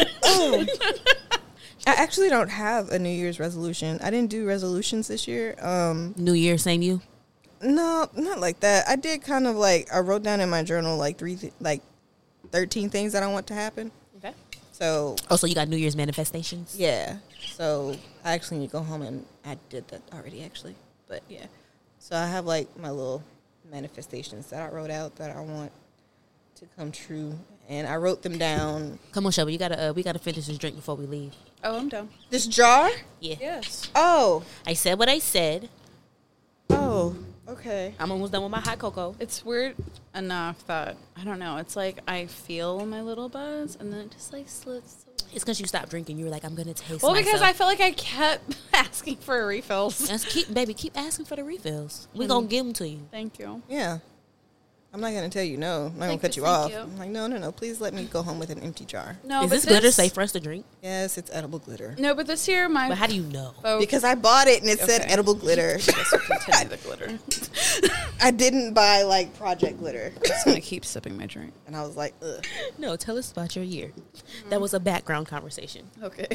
I actually don't have a New Year's resolution. I didn't do resolutions this year. New Year, same you. No, not like that. I did kind of like I wrote down in my journal like 13 things that I want to happen. Okay. So Oh, so you got New Year's manifestations? yeah. So I actually need to go home and I did that already actually. But yeah. So I have like my little manifestations that I wrote out that I want to come true, and I wrote them down. Come on, Shelby. We gotta finish this drink before we leave. Oh, I'm done. This jar? Yeah. Yes. Oh. I said what I said. Oh. Okay. I'm almost done with my hot cocoa. It's weird enough that I don't know. It's like I feel my little buzz, and then it just like slips away. It's because you stopped drinking. You were like, I'm gonna taste. Well, because I myself. felt like I kept asking for refills. That's keep asking for the refills. We gonna give them to you. Thank you. Yeah. I'm not going to tell you no. I'm not going to cut you Thank off. you. I'm like, no. Please let me go home with an empty jar. No, Is but this glitter safe for us to drink? Yes, it's edible glitter. No, but this year my But how do you know? folks Because I bought it and it said Okay. edible glitter. continue the glitter. I didn't buy like project glitter. I'm just gonna keep sipping my drink. And I was like, ugh. No, tell us about your year. That was a background conversation. Okay.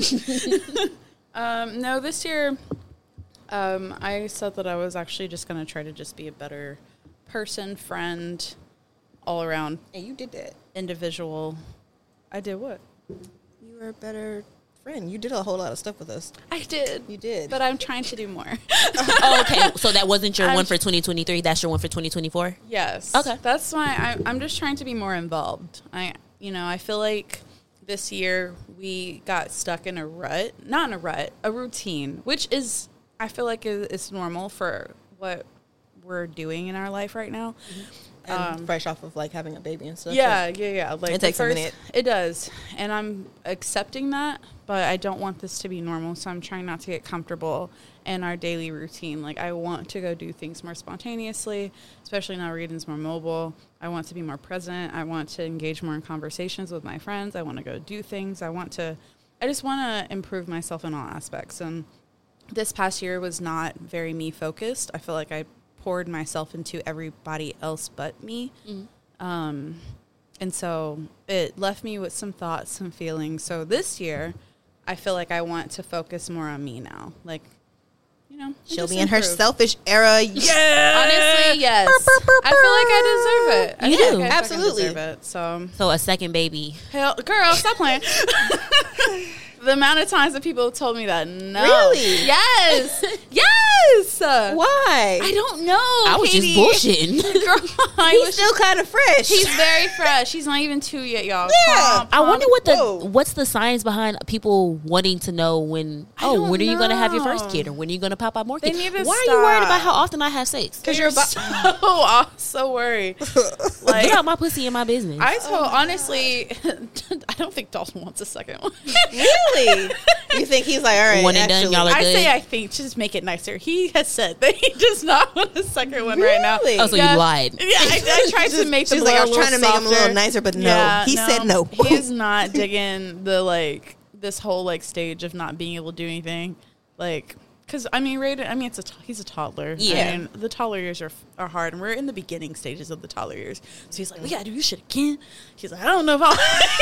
No, this year, I said that I was actually just gonna try to just be a better person, friend, all around And you did that. individual. I did what? You were a better friend. You did a whole lot of stuff with us. I did. You did. But I'm trying to do more. Oh, okay. So that wasn't your I'm- one for 2023. That's your one for 2024. Yes. Okay. That's why I'm just trying to be more involved. I feel like this year we got stuck in a rut, not in a rut, a routine, which is, I feel like is normal for what we're doing in our life right now. And fresh off of like having a baby and stuff. Yeah. Like It takes a minute. It does, and I'm accepting that, but I don't want this to be normal. So I'm trying not to get comfortable in our daily routine. Like I want to go do things more spontaneously, especially now Reading's more mobile. I want to be more present. I want to engage more in conversations with my friends. I want to go do things. I just want to improve myself in all aspects. And this past year was not very me focused. I feel like I poured myself into everybody else but me. And so it left me with some thoughts, some feelings. So this year, I feel like I want to focus more on me now. Like, she'll be in her selfish era. Yeah. Honestly, yes. I feel like I deserve it. You do. Absolutely. Deserve it. So a second baby. Hell, girl, stop playing. The amount of times that people have told me that. No. Really? Yes. Yes. Why? I don't know. I was Katie. just bullshitting. Girl, He's still kind of fresh. He's very fresh. He's not even 2 yet, y'all. Yeah. I wonder Whoa. what's the science behind people wanting to know when don't when are you going to have your know. first kid or when are you going to pop out more They kids? need to Why are you worried stop. about how often I have sex? because you're so worried. Like, Get out my pussy in my business. I told honestly, I don't think Dalton wants a second one. really. You think he's like, all right, One and done, actually, y'all are I good. say I think just make it nicer. He has said that he does not want a second one right now. Really? Oh, so Yeah. you lied. Yeah, I tried to make the She's blow like, I a was little trying to make him a little softer. nicer, but no. Yeah, He said no. He's not digging the this whole stage of not being able to do anything. Because Raiden, he's a toddler. Yeah. I mean, the toddler years are hard, and we're in the beginning stages of the toddler years. So he's like, we gotta do this shit again. He's like, I don't know if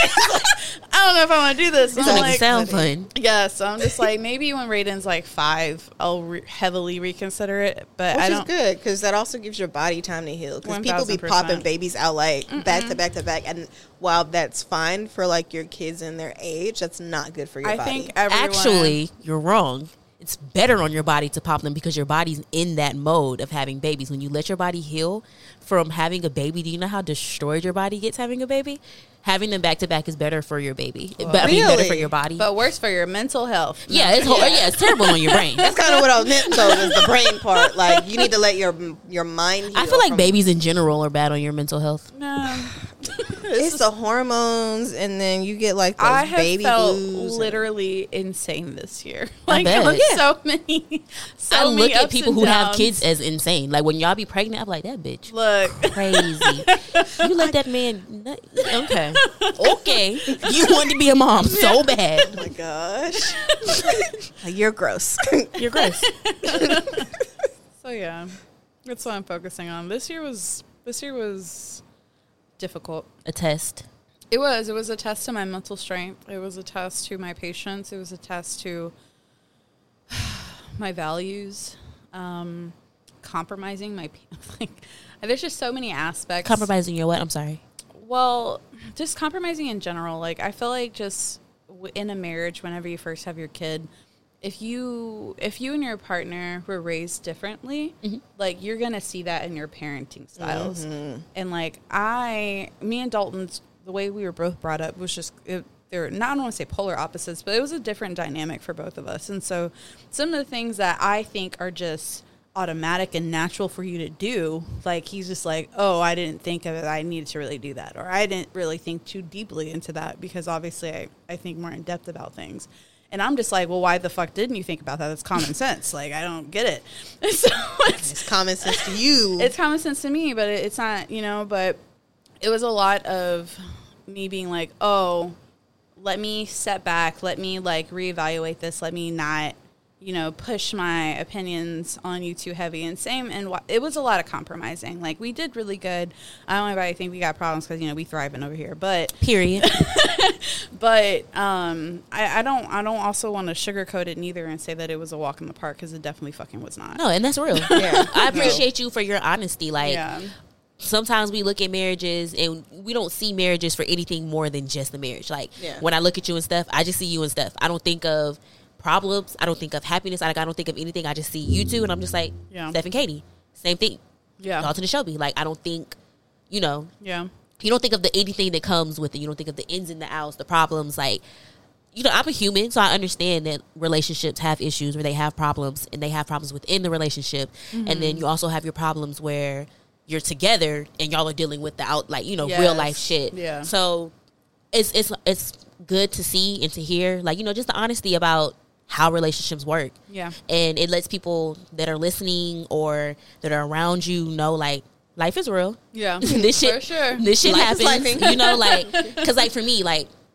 I want to do this. This And I'm doesn't sound fun. yeah, so I'm just like, maybe when Raiden's 5, I'll heavily reconsider it. But Which I is don't. good because that also gives your body time to heal. Because people be 1000%. popping babies out back to back to back, and while that's fine for your kids and their age, that's not good for your I body. think everyone. Actually, you're wrong. It's better on your body to pop them because your body's in that mode of having babies. When you let your body heal from having a baby, do you know how destroyed your body gets having a baby? Having them back to back is better for your baby. Better Really? for your body. But worse for your mental health. Yeah, it's terrible on your brain. that's kind of what I was meant though, is the brain part. You need to let your mind heal. I feel like from- babies in general are bad on your mental health. No. it's the hormones, and then you get those I have baby felt blues. literally insane this year. I bet. on Yeah. so many. I many look at ups people and who have downs. kids as insane. Like when y'all be pregnant, I'm like, that bitch Look, crazy. You let that man nut. Okay. You wanted to be a mom so bad. Oh my gosh, you're gross. You're gross. so yeah, that's what I'm focusing on. This year was difficult. A test. It was a test to my mental strength. It was a test to my patience. It was a test to my values. Compromising my there's just so many aspects. Compromising your what? I'm sorry. Well, just compromising in general. I feel like just in a marriage, whenever you first have your kid, if you and your partner were raised differently, you're gonna see that in your parenting styles. And me and Dalton's, the way we were both brought up was just they're not, I don't want to say polar opposites, but it was a different dynamic for both of us. And so some of the things that I think are just automatic and natural for you to do, he's just oh, I didn't think of it, I needed to really do that, or I didn't really think too deeply into that, because obviously I think more in depth about things. And I'm just well, why the fuck didn't you think about that? That's common sense. I don't get it. And so It's common sense to you. it's common sense to me, but it's not, but it was a lot of me being oh, let me step back, let me reevaluate this, let me not push my opinions on you too heavy. And it was a lot of compromising. We did really good. I don't know if I think we got problems because, we thriving over here, but Period. but I don't also want to sugarcoat it neither and say that it was a walk in the park, because it definitely fucking was not. No, and that's real. Yeah. I appreciate you for your honesty. Yeah. Sometimes we look at marriages and we don't see marriages for anything more than just the marriage. Yeah. When I look at you and stuff, I just see you and stuff. I don't think of problems. I don't think of happiness. I don't think of anything. I just see you two, and I'm just Yeah. Steph and Katie, same thing. Yeah. Dalton and Shelby. I don't think, Yeah. you don't think of anything that comes with it. You don't think of the ins and the outs, the problems. I'm a human, so I understand that relationships have issues where they have problems, and they have problems within the relationship. And then you also have your problems where you're together and y'all are dealing with the Yes. real life shit. Yeah. So it's good to see and to hear, just the honesty about how relationships work. Yeah. And it lets people that are listening or that are around you know, life is real. Yeah. This shit, For sure. this shit Life is happens. lifing. Because for me,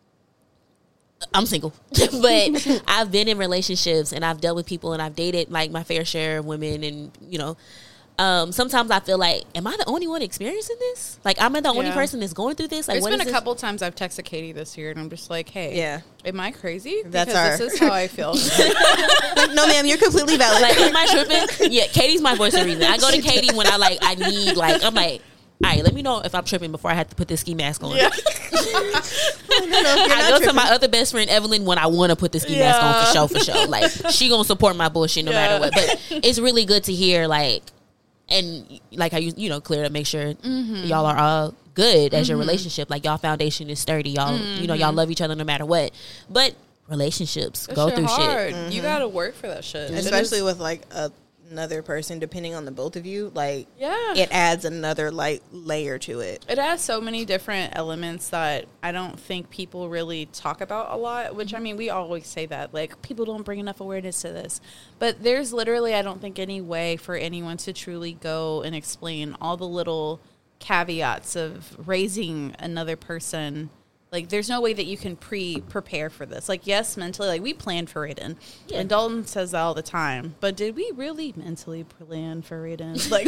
I'm single, but I've been in relationships and I've dealt with people and I've dated my fair share of women, and sometimes I feel like, am I the only one experiencing this? Like, am I the only Yeah. person that's going through this? Like, There's what been is a this? couple times I've texted Katie this year, and I'm just like, hey, Yeah. am I crazy? That's because her. this is how I feel. Like, no, ma'am, you're completely valid. Like, am I tripping? Yeah, Katie's my voice of reason. I go to Katie when I need, like, I'm like, all right, let me know if I'm tripping before I have to put this ski mask on. Yeah. I go to my other best friend Evelyn when I want to put the ski mask on for sure. Like, she gonna support my bullshit no matter what. But it's really good to hear, like, and like how you know, clear to make sure y'all are all good as your relationship. Like, y'all foundation is sturdy. Y'all, you know, y'all love each other no matter what. But relationships That go shit through hard. shit. You gotta work for that shit. Especially with like another person, depending on the both of you, like Yeah. it adds another like layer to it. It has so many different elements that I don't think people really talk about a lot, which I mean, we always say that, like, people don't bring enough awareness to this. But there's literally, I don't think, any way for anyone to truly go and explain all the little caveats of raising another person. Like, there's no way that you can prepare for this. Like, yes, mentally, like, we planned for Raiden. Yeah. And Dalton says that all the time. But did we really mentally plan for Raiden? Like,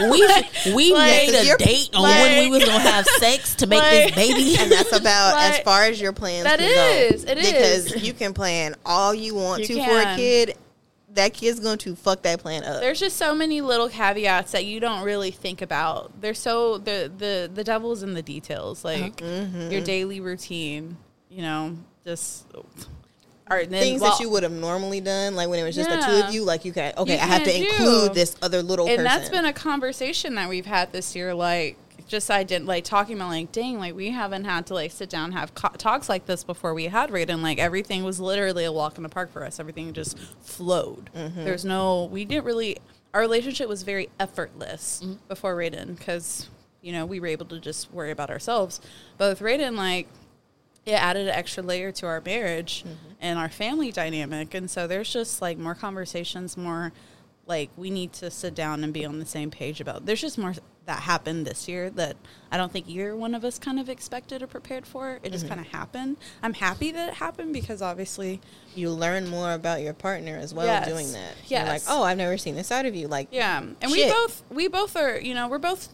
We Like, made a you're- date on when we was gonna have sex to make this like- baby. And that's about as Like, far as your plans that can is, go. it Because is. you can plan all you want You to for a can. kid. That kid's going to fuck that plan up. There's just so many little caveats that you don't really think about. They're so the devil's in the details, like your daily routine. You know, just all right, then, Things that you would have normally done, like when it was just the two Yeah. of you, like you can, okay, You I have to can't do. include this other little and person. that's been a conversation that we've had this year. Like, just I didn't like talking about, like, dang, like we haven't had to like sit down and have talks like this before we had Raiden. Like, everything was literally a walk in the park for us. Everything just flowed. There's no, we didn't really. Our relationship was very effortless before Raiden because, you know, we were able to just worry about ourselves. But with Raiden, like, it added an extra layer to our marriage and our family dynamic. And so there's just like more conversations, more like we need to sit down and be on the same page about. There's just more that happened this year that I don't think either one of us kind of expected or prepared for. It just kind of happened. I'm happy that it happened because obviously, you learn more about your partner as well Yes. doing that. Yes. You're like, oh, I've never seen this side of you. Like, yeah. And shit. we both are, you know, we're both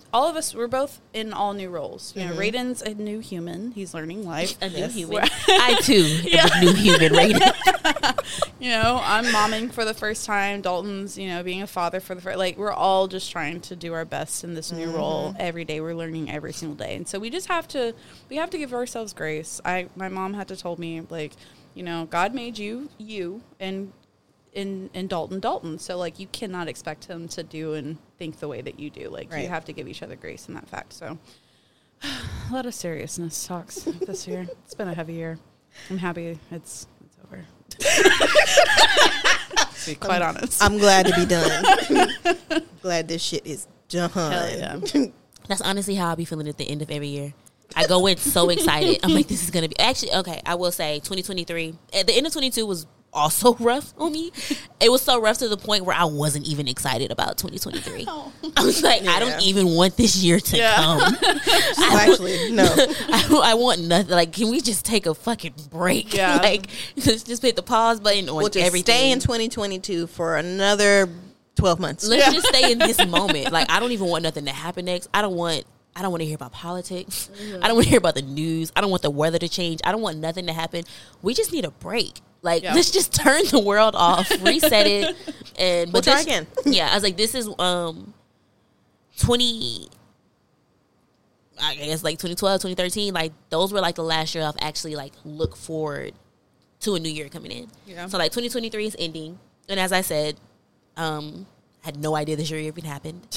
in all new roles. You know, Raiden's a new human. He's learning life. A new Yes. human. I too am a new human, Raiden. You know, I'm momming for the first time. Dalton's, you know, being a father for the first. Like, we're all just trying to do our best in this new role every day. We're learning every single day, and so we just have to. We have to give ourselves grace. My mom had to told me, like, you know, God made you, and Dalton. So, like, you cannot expect him to do and think the way that you do. Like, Right. you have to give each other grace in that fact. So, a lot of seriousness talks this year. It's been a heavy year. I'm happy it's over. To be quite honest. I'm glad to be done. Glad this shit is done. Hell yeah. That's honestly how I be feeling at the end of every year. I go in so excited. I'm like, this is going to be... Actually, okay, I will say 2023. At the end of 22 was also rough on me. It was so rough to the point where I wasn't even excited about 2023. I was like, I don't even want this year to come. Actually, no. I want nothing. Like, can we just take a fucking break? Yeah. Like, just hit the pause button on We'll just everything. stay in 2022 for another 12 months. Let's just stay in this moment. Like, I don't even want nothing to happen next. I don't want to hear about politics. I don't want to hear about the news. I don't want the weather to change. I don't want nothing to happen. We just need a break. Like, let's just turn the world off, reset it, and We'll try again. Yeah, I was like, this is 20. I guess like 2012, 2013. Like, those were like the last year I've actually like looked forward to a new year coming in. Yeah. So like 2023 is ending, and as I said, had no idea this year even happened.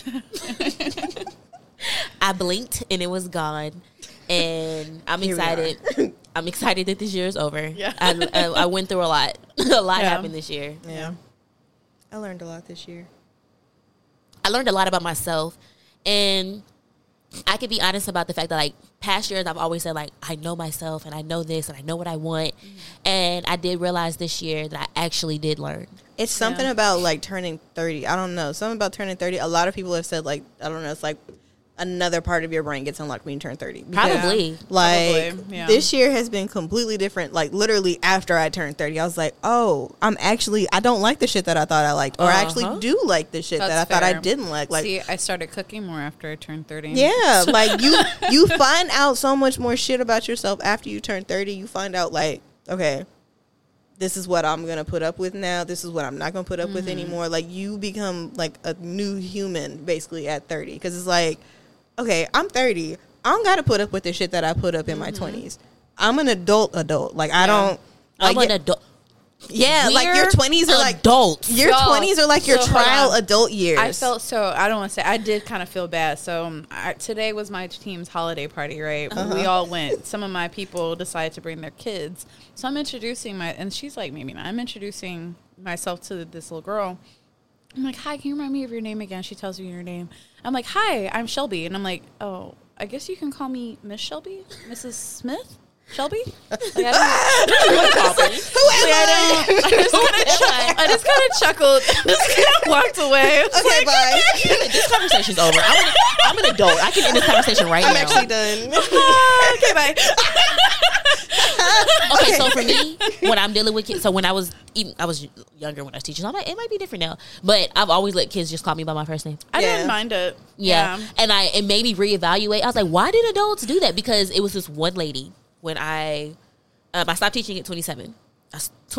I blinked and it was gone, and I'm Here we excited. I'm excited that this year is over. Yeah. I went through a lot. A lot Yeah. happened this year. Yeah. I learned a lot this year. I learned a lot about myself, and I can be honest about the fact that, like, past years I've always said, like, I know myself and I know this and I know what I want, and I did realize this year that I actually did learn. It's something about like turning 30. I don't know. Something about turning 30. A lot of people have said, like, I don't know, it's like another part of your brain gets unlocked when you turn 30. Because, Probably. Like, Probably, yeah. this year has been completely different. Like, literally after I turned 30, I was like, oh, I don't like the shit that I thought I liked. Or I actually do like the shit that I thought I didn't like. Like, see, I started cooking more after I turned 30. yeah, like, you find out so much more shit about yourself after you turn 30. You find out, like, okay, this is what I'm going to put up with now. This is what I'm not going to put up with anymore. Like, you become, like, a new human, basically, at 30. Because it's like, okay, I'm 30. I don't got to put up with the shit that I put up in my 20s. I'm an adult. Like, I don't. Like, I'm an adult. Yeah, like your 20s are like adults. Your 20s are like your trial adult years. I felt so. I don't want to say. I did kind of feel bad. So today was my team's holiday party. Right, we all went. Some of my people decided to bring their kids. So I'm introducing and she's like, maybe not. I'm introducing myself to this little girl. I'm like, hi, can you remind me of your name again? She tells me your name. I'm like, hi, I'm Shelby. And I'm like, oh, I guess you can call me Miss Shelby? Mrs. Smith? Shelby? Like, I just kind of chuckled. Just kind of walked away. Okay, bye. This conversation's over. I'm an adult. I can end this conversation right I'm now. actually done. Okay, bye. Okay, so for me, when I'm dealing with kids, so when I was younger when I was teaching, so I'm like, it might be different now. But I've always let kids just call me by my first name. I didn't mind it. Yeah. And it made me reevaluate. I was like, why did adults do that? Because it was this one lady when I stopped teaching at 27. I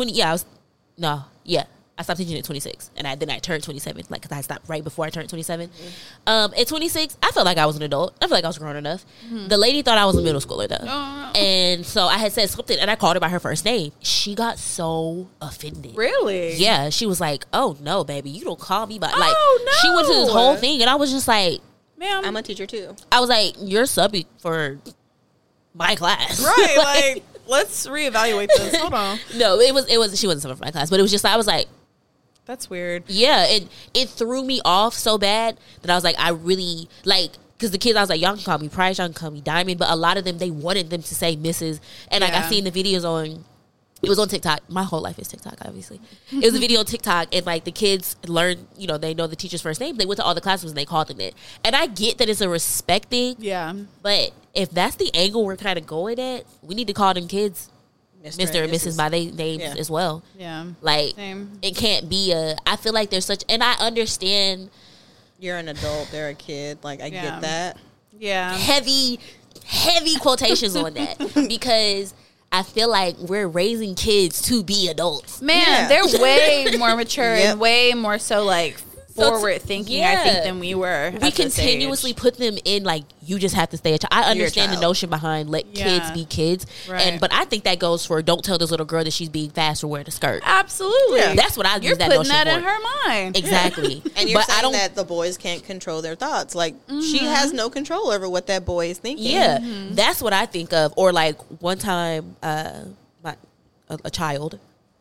stopped teaching at 26, and then I turned 27, like, because I stopped right before I turned 27. At 26, I felt like I was an adult. I felt like I was grown enough. The lady thought I was a middle schooler, though. And so I had said something, and I called her by her first name. She got so offended. Really? Yeah. She was like, oh, no, baby, you don't call me by... Like, no. she went to this whole thing, and I was just like... Ma'am. I'm a teacher, too. I was like, you're subbing for my class. Right, like, let's reevaluate this. Hold on. No, it was she wasn't subbing for my class, but it was just, I was like... That's weird. Yeah, it threw me off so bad that I was like, I really, like, because the kids, I was like, y'all can call me Price, y'all can call me Diamond, but a lot of them, they wanted them to say Mrs. And, like, I seen the videos it was on TikTok. My whole life is TikTok, obviously. It was a video on TikTok, and, like, the kids learned, they know the teacher's first name. They went to all the classrooms, and they called them it. And I get that it's a respect thing. Yeah. But if that's the angle we're kind of going at, we need to call them kids Mr. and Mrs. by their names as well. Yeah. Like, Same. it can't be I feel like there's and I understand. You're an adult, they're a kid. Like, I get that. Yeah. Heavy quotations on that. Because I feel like we're raising kids to be adults. Man, they're way more mature and way more so, like, forward thinking, I think, than we were. We continuously put them in, like, you just have to stay a child. I understand the notion behind let kids be kids. Right. But I think that goes for don't tell this little girl that she's being fast or wearing a skirt. Absolutely. Yeah. That's what I use that notion for. You're putting that in her mind. Exactly. And you're saying that the boys can't control their thoughts. Like, she has no control over what that boy is thinking. Yeah. That's what I think of. Or, like, one time, a child,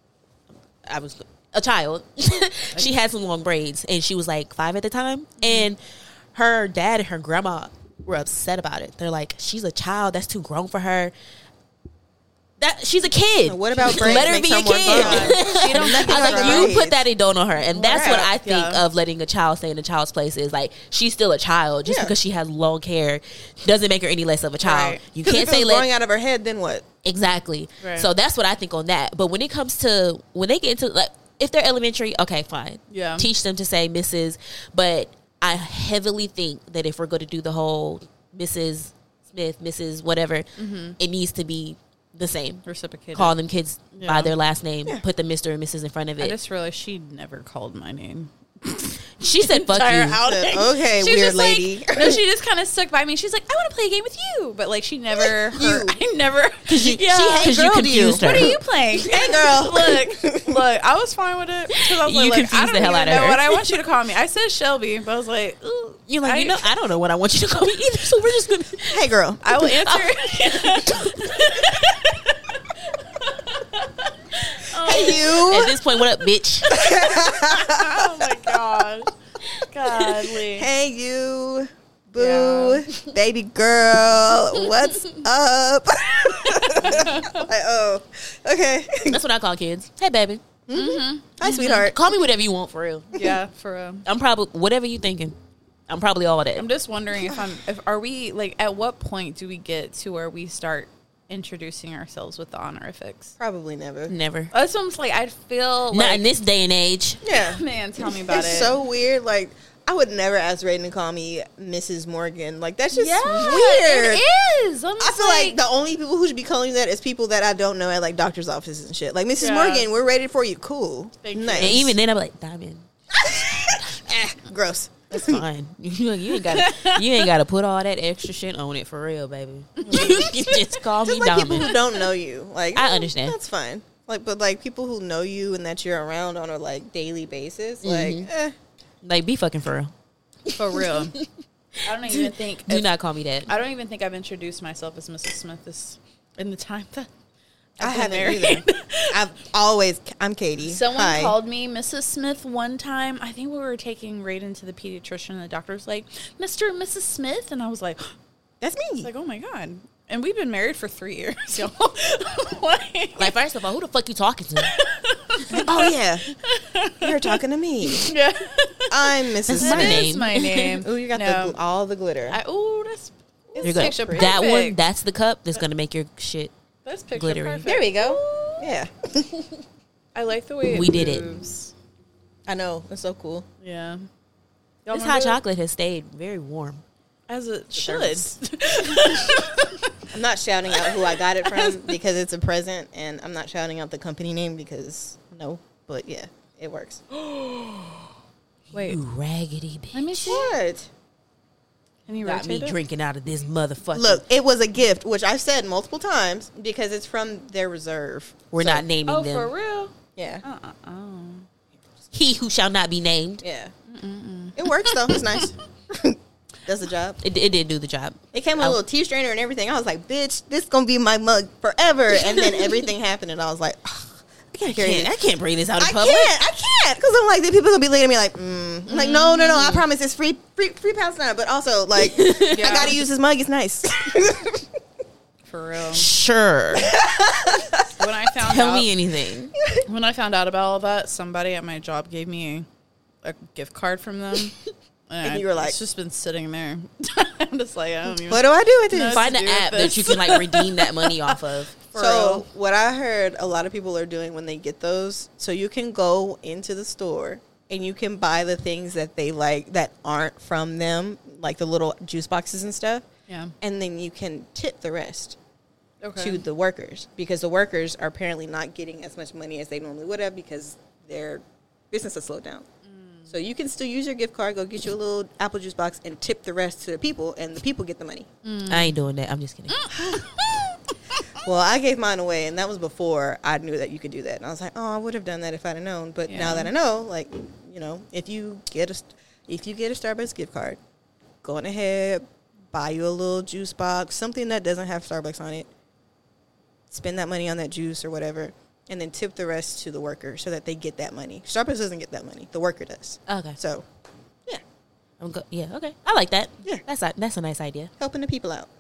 she had some long braids, and she was like 5 at the time, and her dad and her grandma were upset about it. They're like, she's a child, that's too grown for her. That she's a kid. What about braids? Let her be a kid. She don't I was like, you put that adult on her, and that's what I think Yeah. of letting a child stay in a child's place is like she's still a child just because she has long hair doesn't make her any less of a child. Right. You 'Cause can't if it say was growing out of her head, then what? exactly. Right. So that's what I think on that. But when it comes to when they get into like if they're elementary, okay, fine. Yeah. Teach them to say Mrs. But I heavily think that if we're going to do the whole Mrs. Smith, Mrs. whatever, it needs to be the same. Reciprocated. Call them kids by Yeah. their last name. Put the Mr. and Mrs. in front of I it. just realized she never called my name. She said, fuck Entire you. outing. Okay, She was weird just lady. Like, no, she just kind of stuck by me. She's like, I want to play a game with you. But, like, she never. I never. Because you, Yeah. because you confused her. What are you playing? Hey, girl. Look, I was fine with it. 'Cause I was You like, confused I don't the hell even out of know her. what I want you to call me. I said Shelby, but I was like, ooh. You're like, I don't know what I want you to call me either, so we're just going to. Hey, girl. I will answer. Hey, you. At this point, what up, bitch? Oh, my gosh. Godly. Hey, you. Boo. Baby girl. What's up? Like, oh. Okay. That's what I call kids. Hey, baby. Hi, sweetheart. Call me whatever you want, for real. Yeah, for real. I'm probably whatever you thinking. I'm probably all that. I'm just wondering if are we like, at what point do we get to where we start introducing ourselves with the honorifics? Probably never. Never. That's what I'm like. I feel Not like, in this day and age. Yeah. man, tell me about It's it. so weird. Like, I would never ask Raiden to call me Mrs. Morgan. Like, that's just yeah, weird. it is. I feel like the only people who should be calling you that is people that I don't know at like doctor's offices and shit. Like, Mrs. Yeah. Morgan, we're ready for you. Cool. Thank you. Nice. And even then, I'm like, Diamond. Gross. That's fine. You ain't gotta put all that extra shit on it for real, baby. You just call Just me like people Diamond. who don't know you. Like, I understand. That's fine. Like, but like people who know you and that you're around on a like daily basis, like, Like, be fucking for real. For real. I don't even think. Do not call me that. I don't even think I've introduced myself as Mrs. Smith in the time that I I've been haven't married. either. I'm Katie. Someone Hi. called me Mrs. Smith one time. I think we were taking Raiden to the pediatrician, and the doctor was like, Mr. and Mrs. Smith. And I was like, That's me. like, oh my God. And we've been married for 3 years, y'all. Like, first of all, who the fuck you talking to? Oh yeah, you're talking to me. yeah. I'm Mrs. That's my That Smith. name. is my name. Ooh, you got No. all the glitter. That's You're good. picture That perfect. one, that's the cup that's gonna make your shit. That's picture glittery. perfect. There we go. Yeah, I like the way We did it. moves. I know. It's so cool. Yeah. This hot chocolate has stayed very warm. As it should. I'm not shouting out who I got it from because it's a present, and I'm not shouting out the company name because no. But yeah, it works. Wait, You raggedy bitch. let me see. What? Can you Got me rotate it? drinking out of this motherfucker. Look, it was a gift, which I've said multiple times because it's from their reserve. we're So, not naming Oh, them. for real? Yeah, He who shall not be named. yeah. It works though. It's nice. Does the job. It did do the job. It came with a little tea strainer and everything. I was like, bitch, this gonna be my mug forever. And then everything happened, and I was like, ugh, I can't carry this. I can't bring this out in I public. can't, because I'm like, the people gonna be looking at me like, I'm like, no, I promise, it's free pounds now. But also, like, I gotta use this mug. It's nice. For real. Sure. When I found Tell out, me anything. when I found out about all that, somebody at my job gave me a gift card from them. And you were like- it's just been sitting there. I'm just like, I don't even. What do I do with this? No. Find to an do with app that this. you can like redeem that money off of. For So real. what I heard a lot of people are doing when they get those, so you can go into the store and you can buy the things that they like that aren't from them, like the little juice boxes and stuff. Yeah. And then you can tip the rest Okay. to the workers, because the workers are apparently not getting as much money as they normally would have because their business has slowed down. So you can still use your gift card, go get you a little apple juice box, and tip the rest to the people, and the people get the money. I ain't doing that. I'm just kidding. Well, I gave mine away, and that was before I knew that you could do that. And I was like, oh, I would have done that if I'd have known. But Yeah. now that I know, like, you know, if you get a Starbucks gift card, go on ahead, buy you a little juice box, something that doesn't have Starbucks on it. Spend that money on that juice or whatever, and then tip the rest to the worker so that they get that money. Starbucks doesn't get that money; the worker does. Okay. So, yeah, Yeah. Okay. I like that. Yeah. That's a nice idea. helping the people out.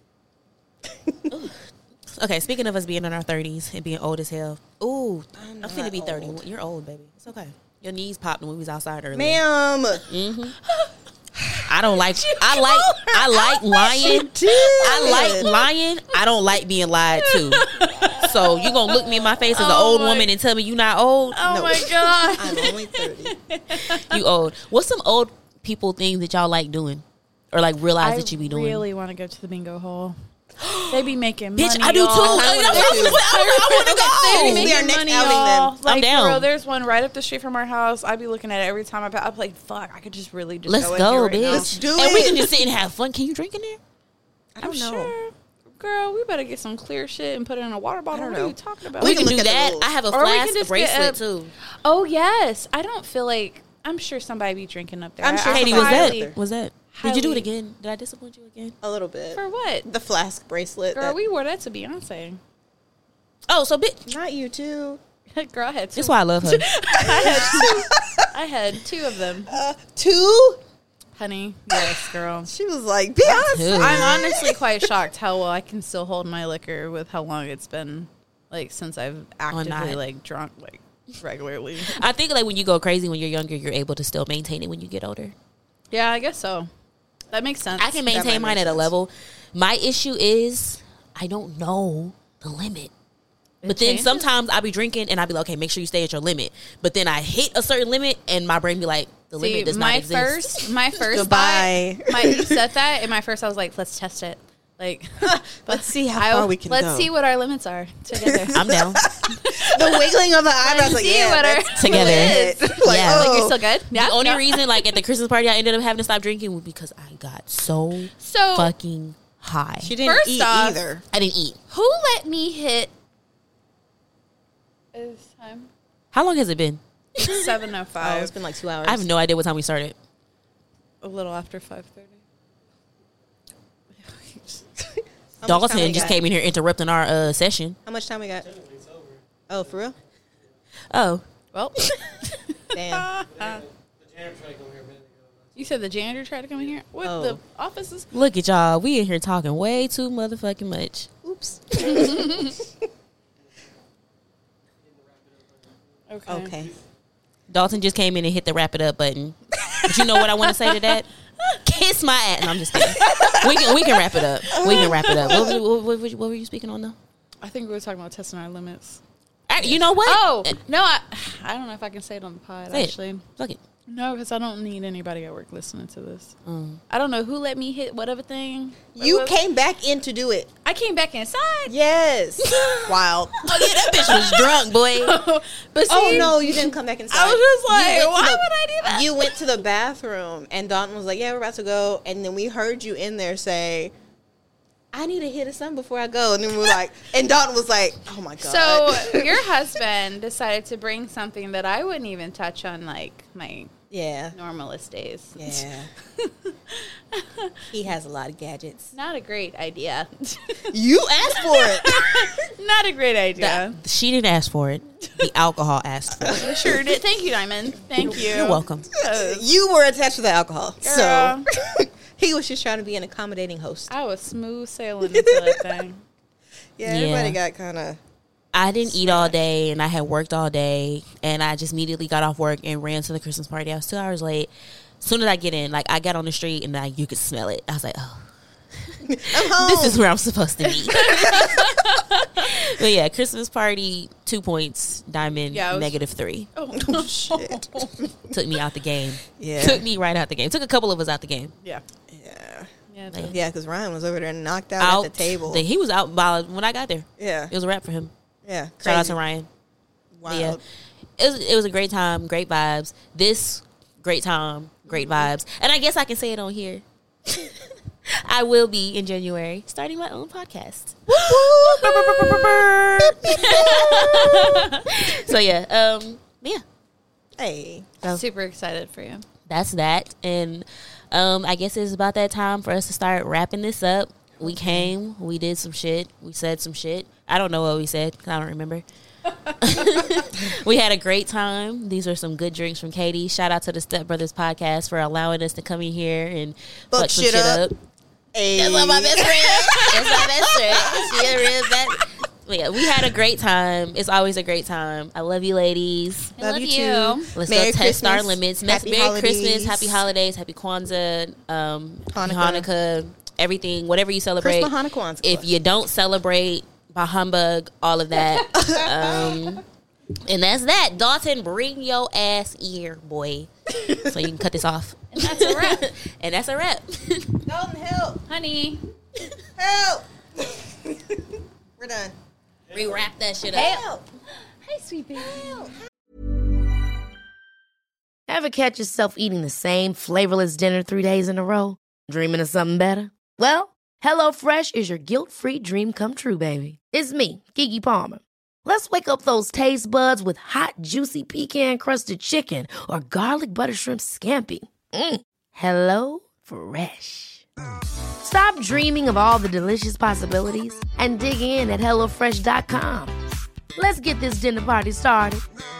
Okay. Speaking of us being in our 30s and being old as hell. Ooh, I'm not finna be 30. old. You're old, baby. It's okay. Your knees popped when we was outside earlier. Ma'am, I don't like. I like lying. I like lying. I don't like being lied to. So you gonna look me in my face as an old woman and tell me you not old? Oh No. my God. I'm only 30. You old. What's some old people things that y'all like doing, or like realize that you be doing? I really want to go to the bingo hall. They be making Bitch, money. I do too. y'all. I want to They be go. We making are next money, outing y'all. them. Like, I'm down. Bro, there's one right up the street from our house. I be looking at it every time I'm like, fuck, I could just really just Let's go, go, in here right bitch. Do and we it. can just sit and have fun. Can you drink in there? I now. I'm don't know. sure. Girl, we better get some clear shit and put it in a water bottle. don't What are know. you talking about? We can can look do at the that. rules. I have a Or we can flask just bracelet get too. Oh, yes. I don't feel like, I'm sure somebody be drinking up there. I'm sure Katie, somebody was highly- that? Was that? Did you do it highly- again? Did I disappoint you again? A little bit. For what? The flask bracelet. Girl, that- we wore that to Beyonce. Oh, so bitch. Not you too. Girl, I had two. That's why I love her. I had two of them. 2? Honey, yes, girl. She was like, Beyonce. Two. I'm honestly quite shocked how well I can still hold my liquor with how long it's been, like, since I've actively, night. like, drunk, like, regularly. I think like when you go crazy when you're younger, you're able to still maintain it when you get older. Yeah, I guess so. That makes sense. I can maintain mine at a level. My issue is I don't know the limit. But then sometimes I'll be drinking and I'll be like, okay, make sure you stay at your limit. But then I hit a certain limit and my brain be like, the limit does not exist. My first Goodbye. you said that, and my first I was like, let's test it. Like, let's see how far we can go. Let's see what our limits are together. I'm down. The wiggling of the eyebrows, like, yeah, that's together. Like, Yeah. Like, you're still good? Yeah. The only reason, like, at the Christmas party, I ended up having to stop drinking was because I got so fucking high. She didn't First eat off, either. I didn't eat. Who let me hit? Is time How long has it been? 7:05? Oh, it's been like 2 hours. I have no idea what time we started. A little after 5:30. Dalton just came in here interrupting our session. How much time we got? Oh, for real? Oh. Well, Damn. you said the janitor tried to come in here. What the offices? Look at y'all. We in here talking way too motherfucking much. Oops. Okay. Dalton just came in and hit the wrap it up button. But you know what I want to say to that? Kiss my ass. No, I'm just kidding. We can wrap it up. We can wrap it up. What were you speaking on though? I think we were talking about testing our limits. You know what? Oh no, I don't know if I can say it on the pod. Say actually, it. Fuck it. no, because I don't need anybody at work listening to this. I don't know who let me hit whatever thing. You came back in to do it. I came back inside. Yes. Wild. Oh yeah, that bitch was drunk, boy. But see, Oh, no, you didn't come back inside. I was just like, You went to why the- would I do that? You went to the bathroom, and Dalton was like, yeah, we're about to go. And then we heard you in there say, I need a hit of something before I go. And then we were like, and Dalton was like, oh, my God. So your husband decided to bring something that I wouldn't even touch on, like, my yeah. normalest days. Yeah. He has a lot of gadgets. Not a great idea. You asked for it. Not a great idea. She didn't ask for it. The alcohol asked for it. Sure did. Thank you, Diamond. Thank you. You're welcome. You were attached to the alcohol. Girl. So he was just trying to be an accommodating host. I was smooth sailing into that thing. Yeah, everybody got kind of... I didn't eat all day, and I had worked all day, and I just immediately got off work and ran to the Christmas party. I was 2 hours late. As soon as I get in, like, I got on the street, and you could smell it. I was like, oh. I'm home. This is where I'm supposed to be. But yeah, Christmas party, 2 points. Diamond, -3. Oh, shit. Took me out the game. Yeah. Took me right out the game. Took a couple of us out the game. Yeah. Yeah. Yeah. Yeah, because Ryan was over there and knocked out at the table. He was out when I got there. Yeah. It was a wrap for him. Yeah. Shout out Crazy. to Ryan. Wow. Yeah. It was a great time, great vibes. This great time, great vibes. And I guess I can say it on here. I will be in January starting my own podcast. So yeah, yeah. Hey. Super excited for you. That's that. And I guess it's about that time for us to start wrapping this up. We came, we did some shit, we said some shit. I don't know what we said because I don't remember. We had a great time. These are some good drinks from Katie. Shout out to the Step Brothers podcast for allowing us to come in here and fuck some shit up. Hey. That's my best friend. That's my best friend. She a real best. Yeah, we had a great time. It's always a great time. I love you, ladies. Love you too. Let's Merry go test our Christmas. limits. Happy Merry holidays. Christmas, happy holidays, happy Kwanzaa, Hanukkah, everything, whatever you celebrate. Christmas, Hanukkah, Kwanzaa. If you don't celebrate, bah humbug, all of that. And that's that. Dalton, bring your ass here, boy. So you can cut this off. And that's a wrap. And that's a wrap. Dalton, help. Honey. Help. We're done. Rewrap that shit up. Help. Hey, sweet baby. Ever catch yourself eating the same flavorless dinner 3 days in a row? Dreaming of something better? Well, HelloFresh is your guilt-free dream come true, baby. It's me, Keke Palmer. Let's wake up those taste buds with hot, juicy pecan-crusted chicken or garlic butter shrimp scampi. Hello Fresh. Stop dreaming of all the delicious possibilities and dig in at HelloFresh.com. Let's get this dinner party started.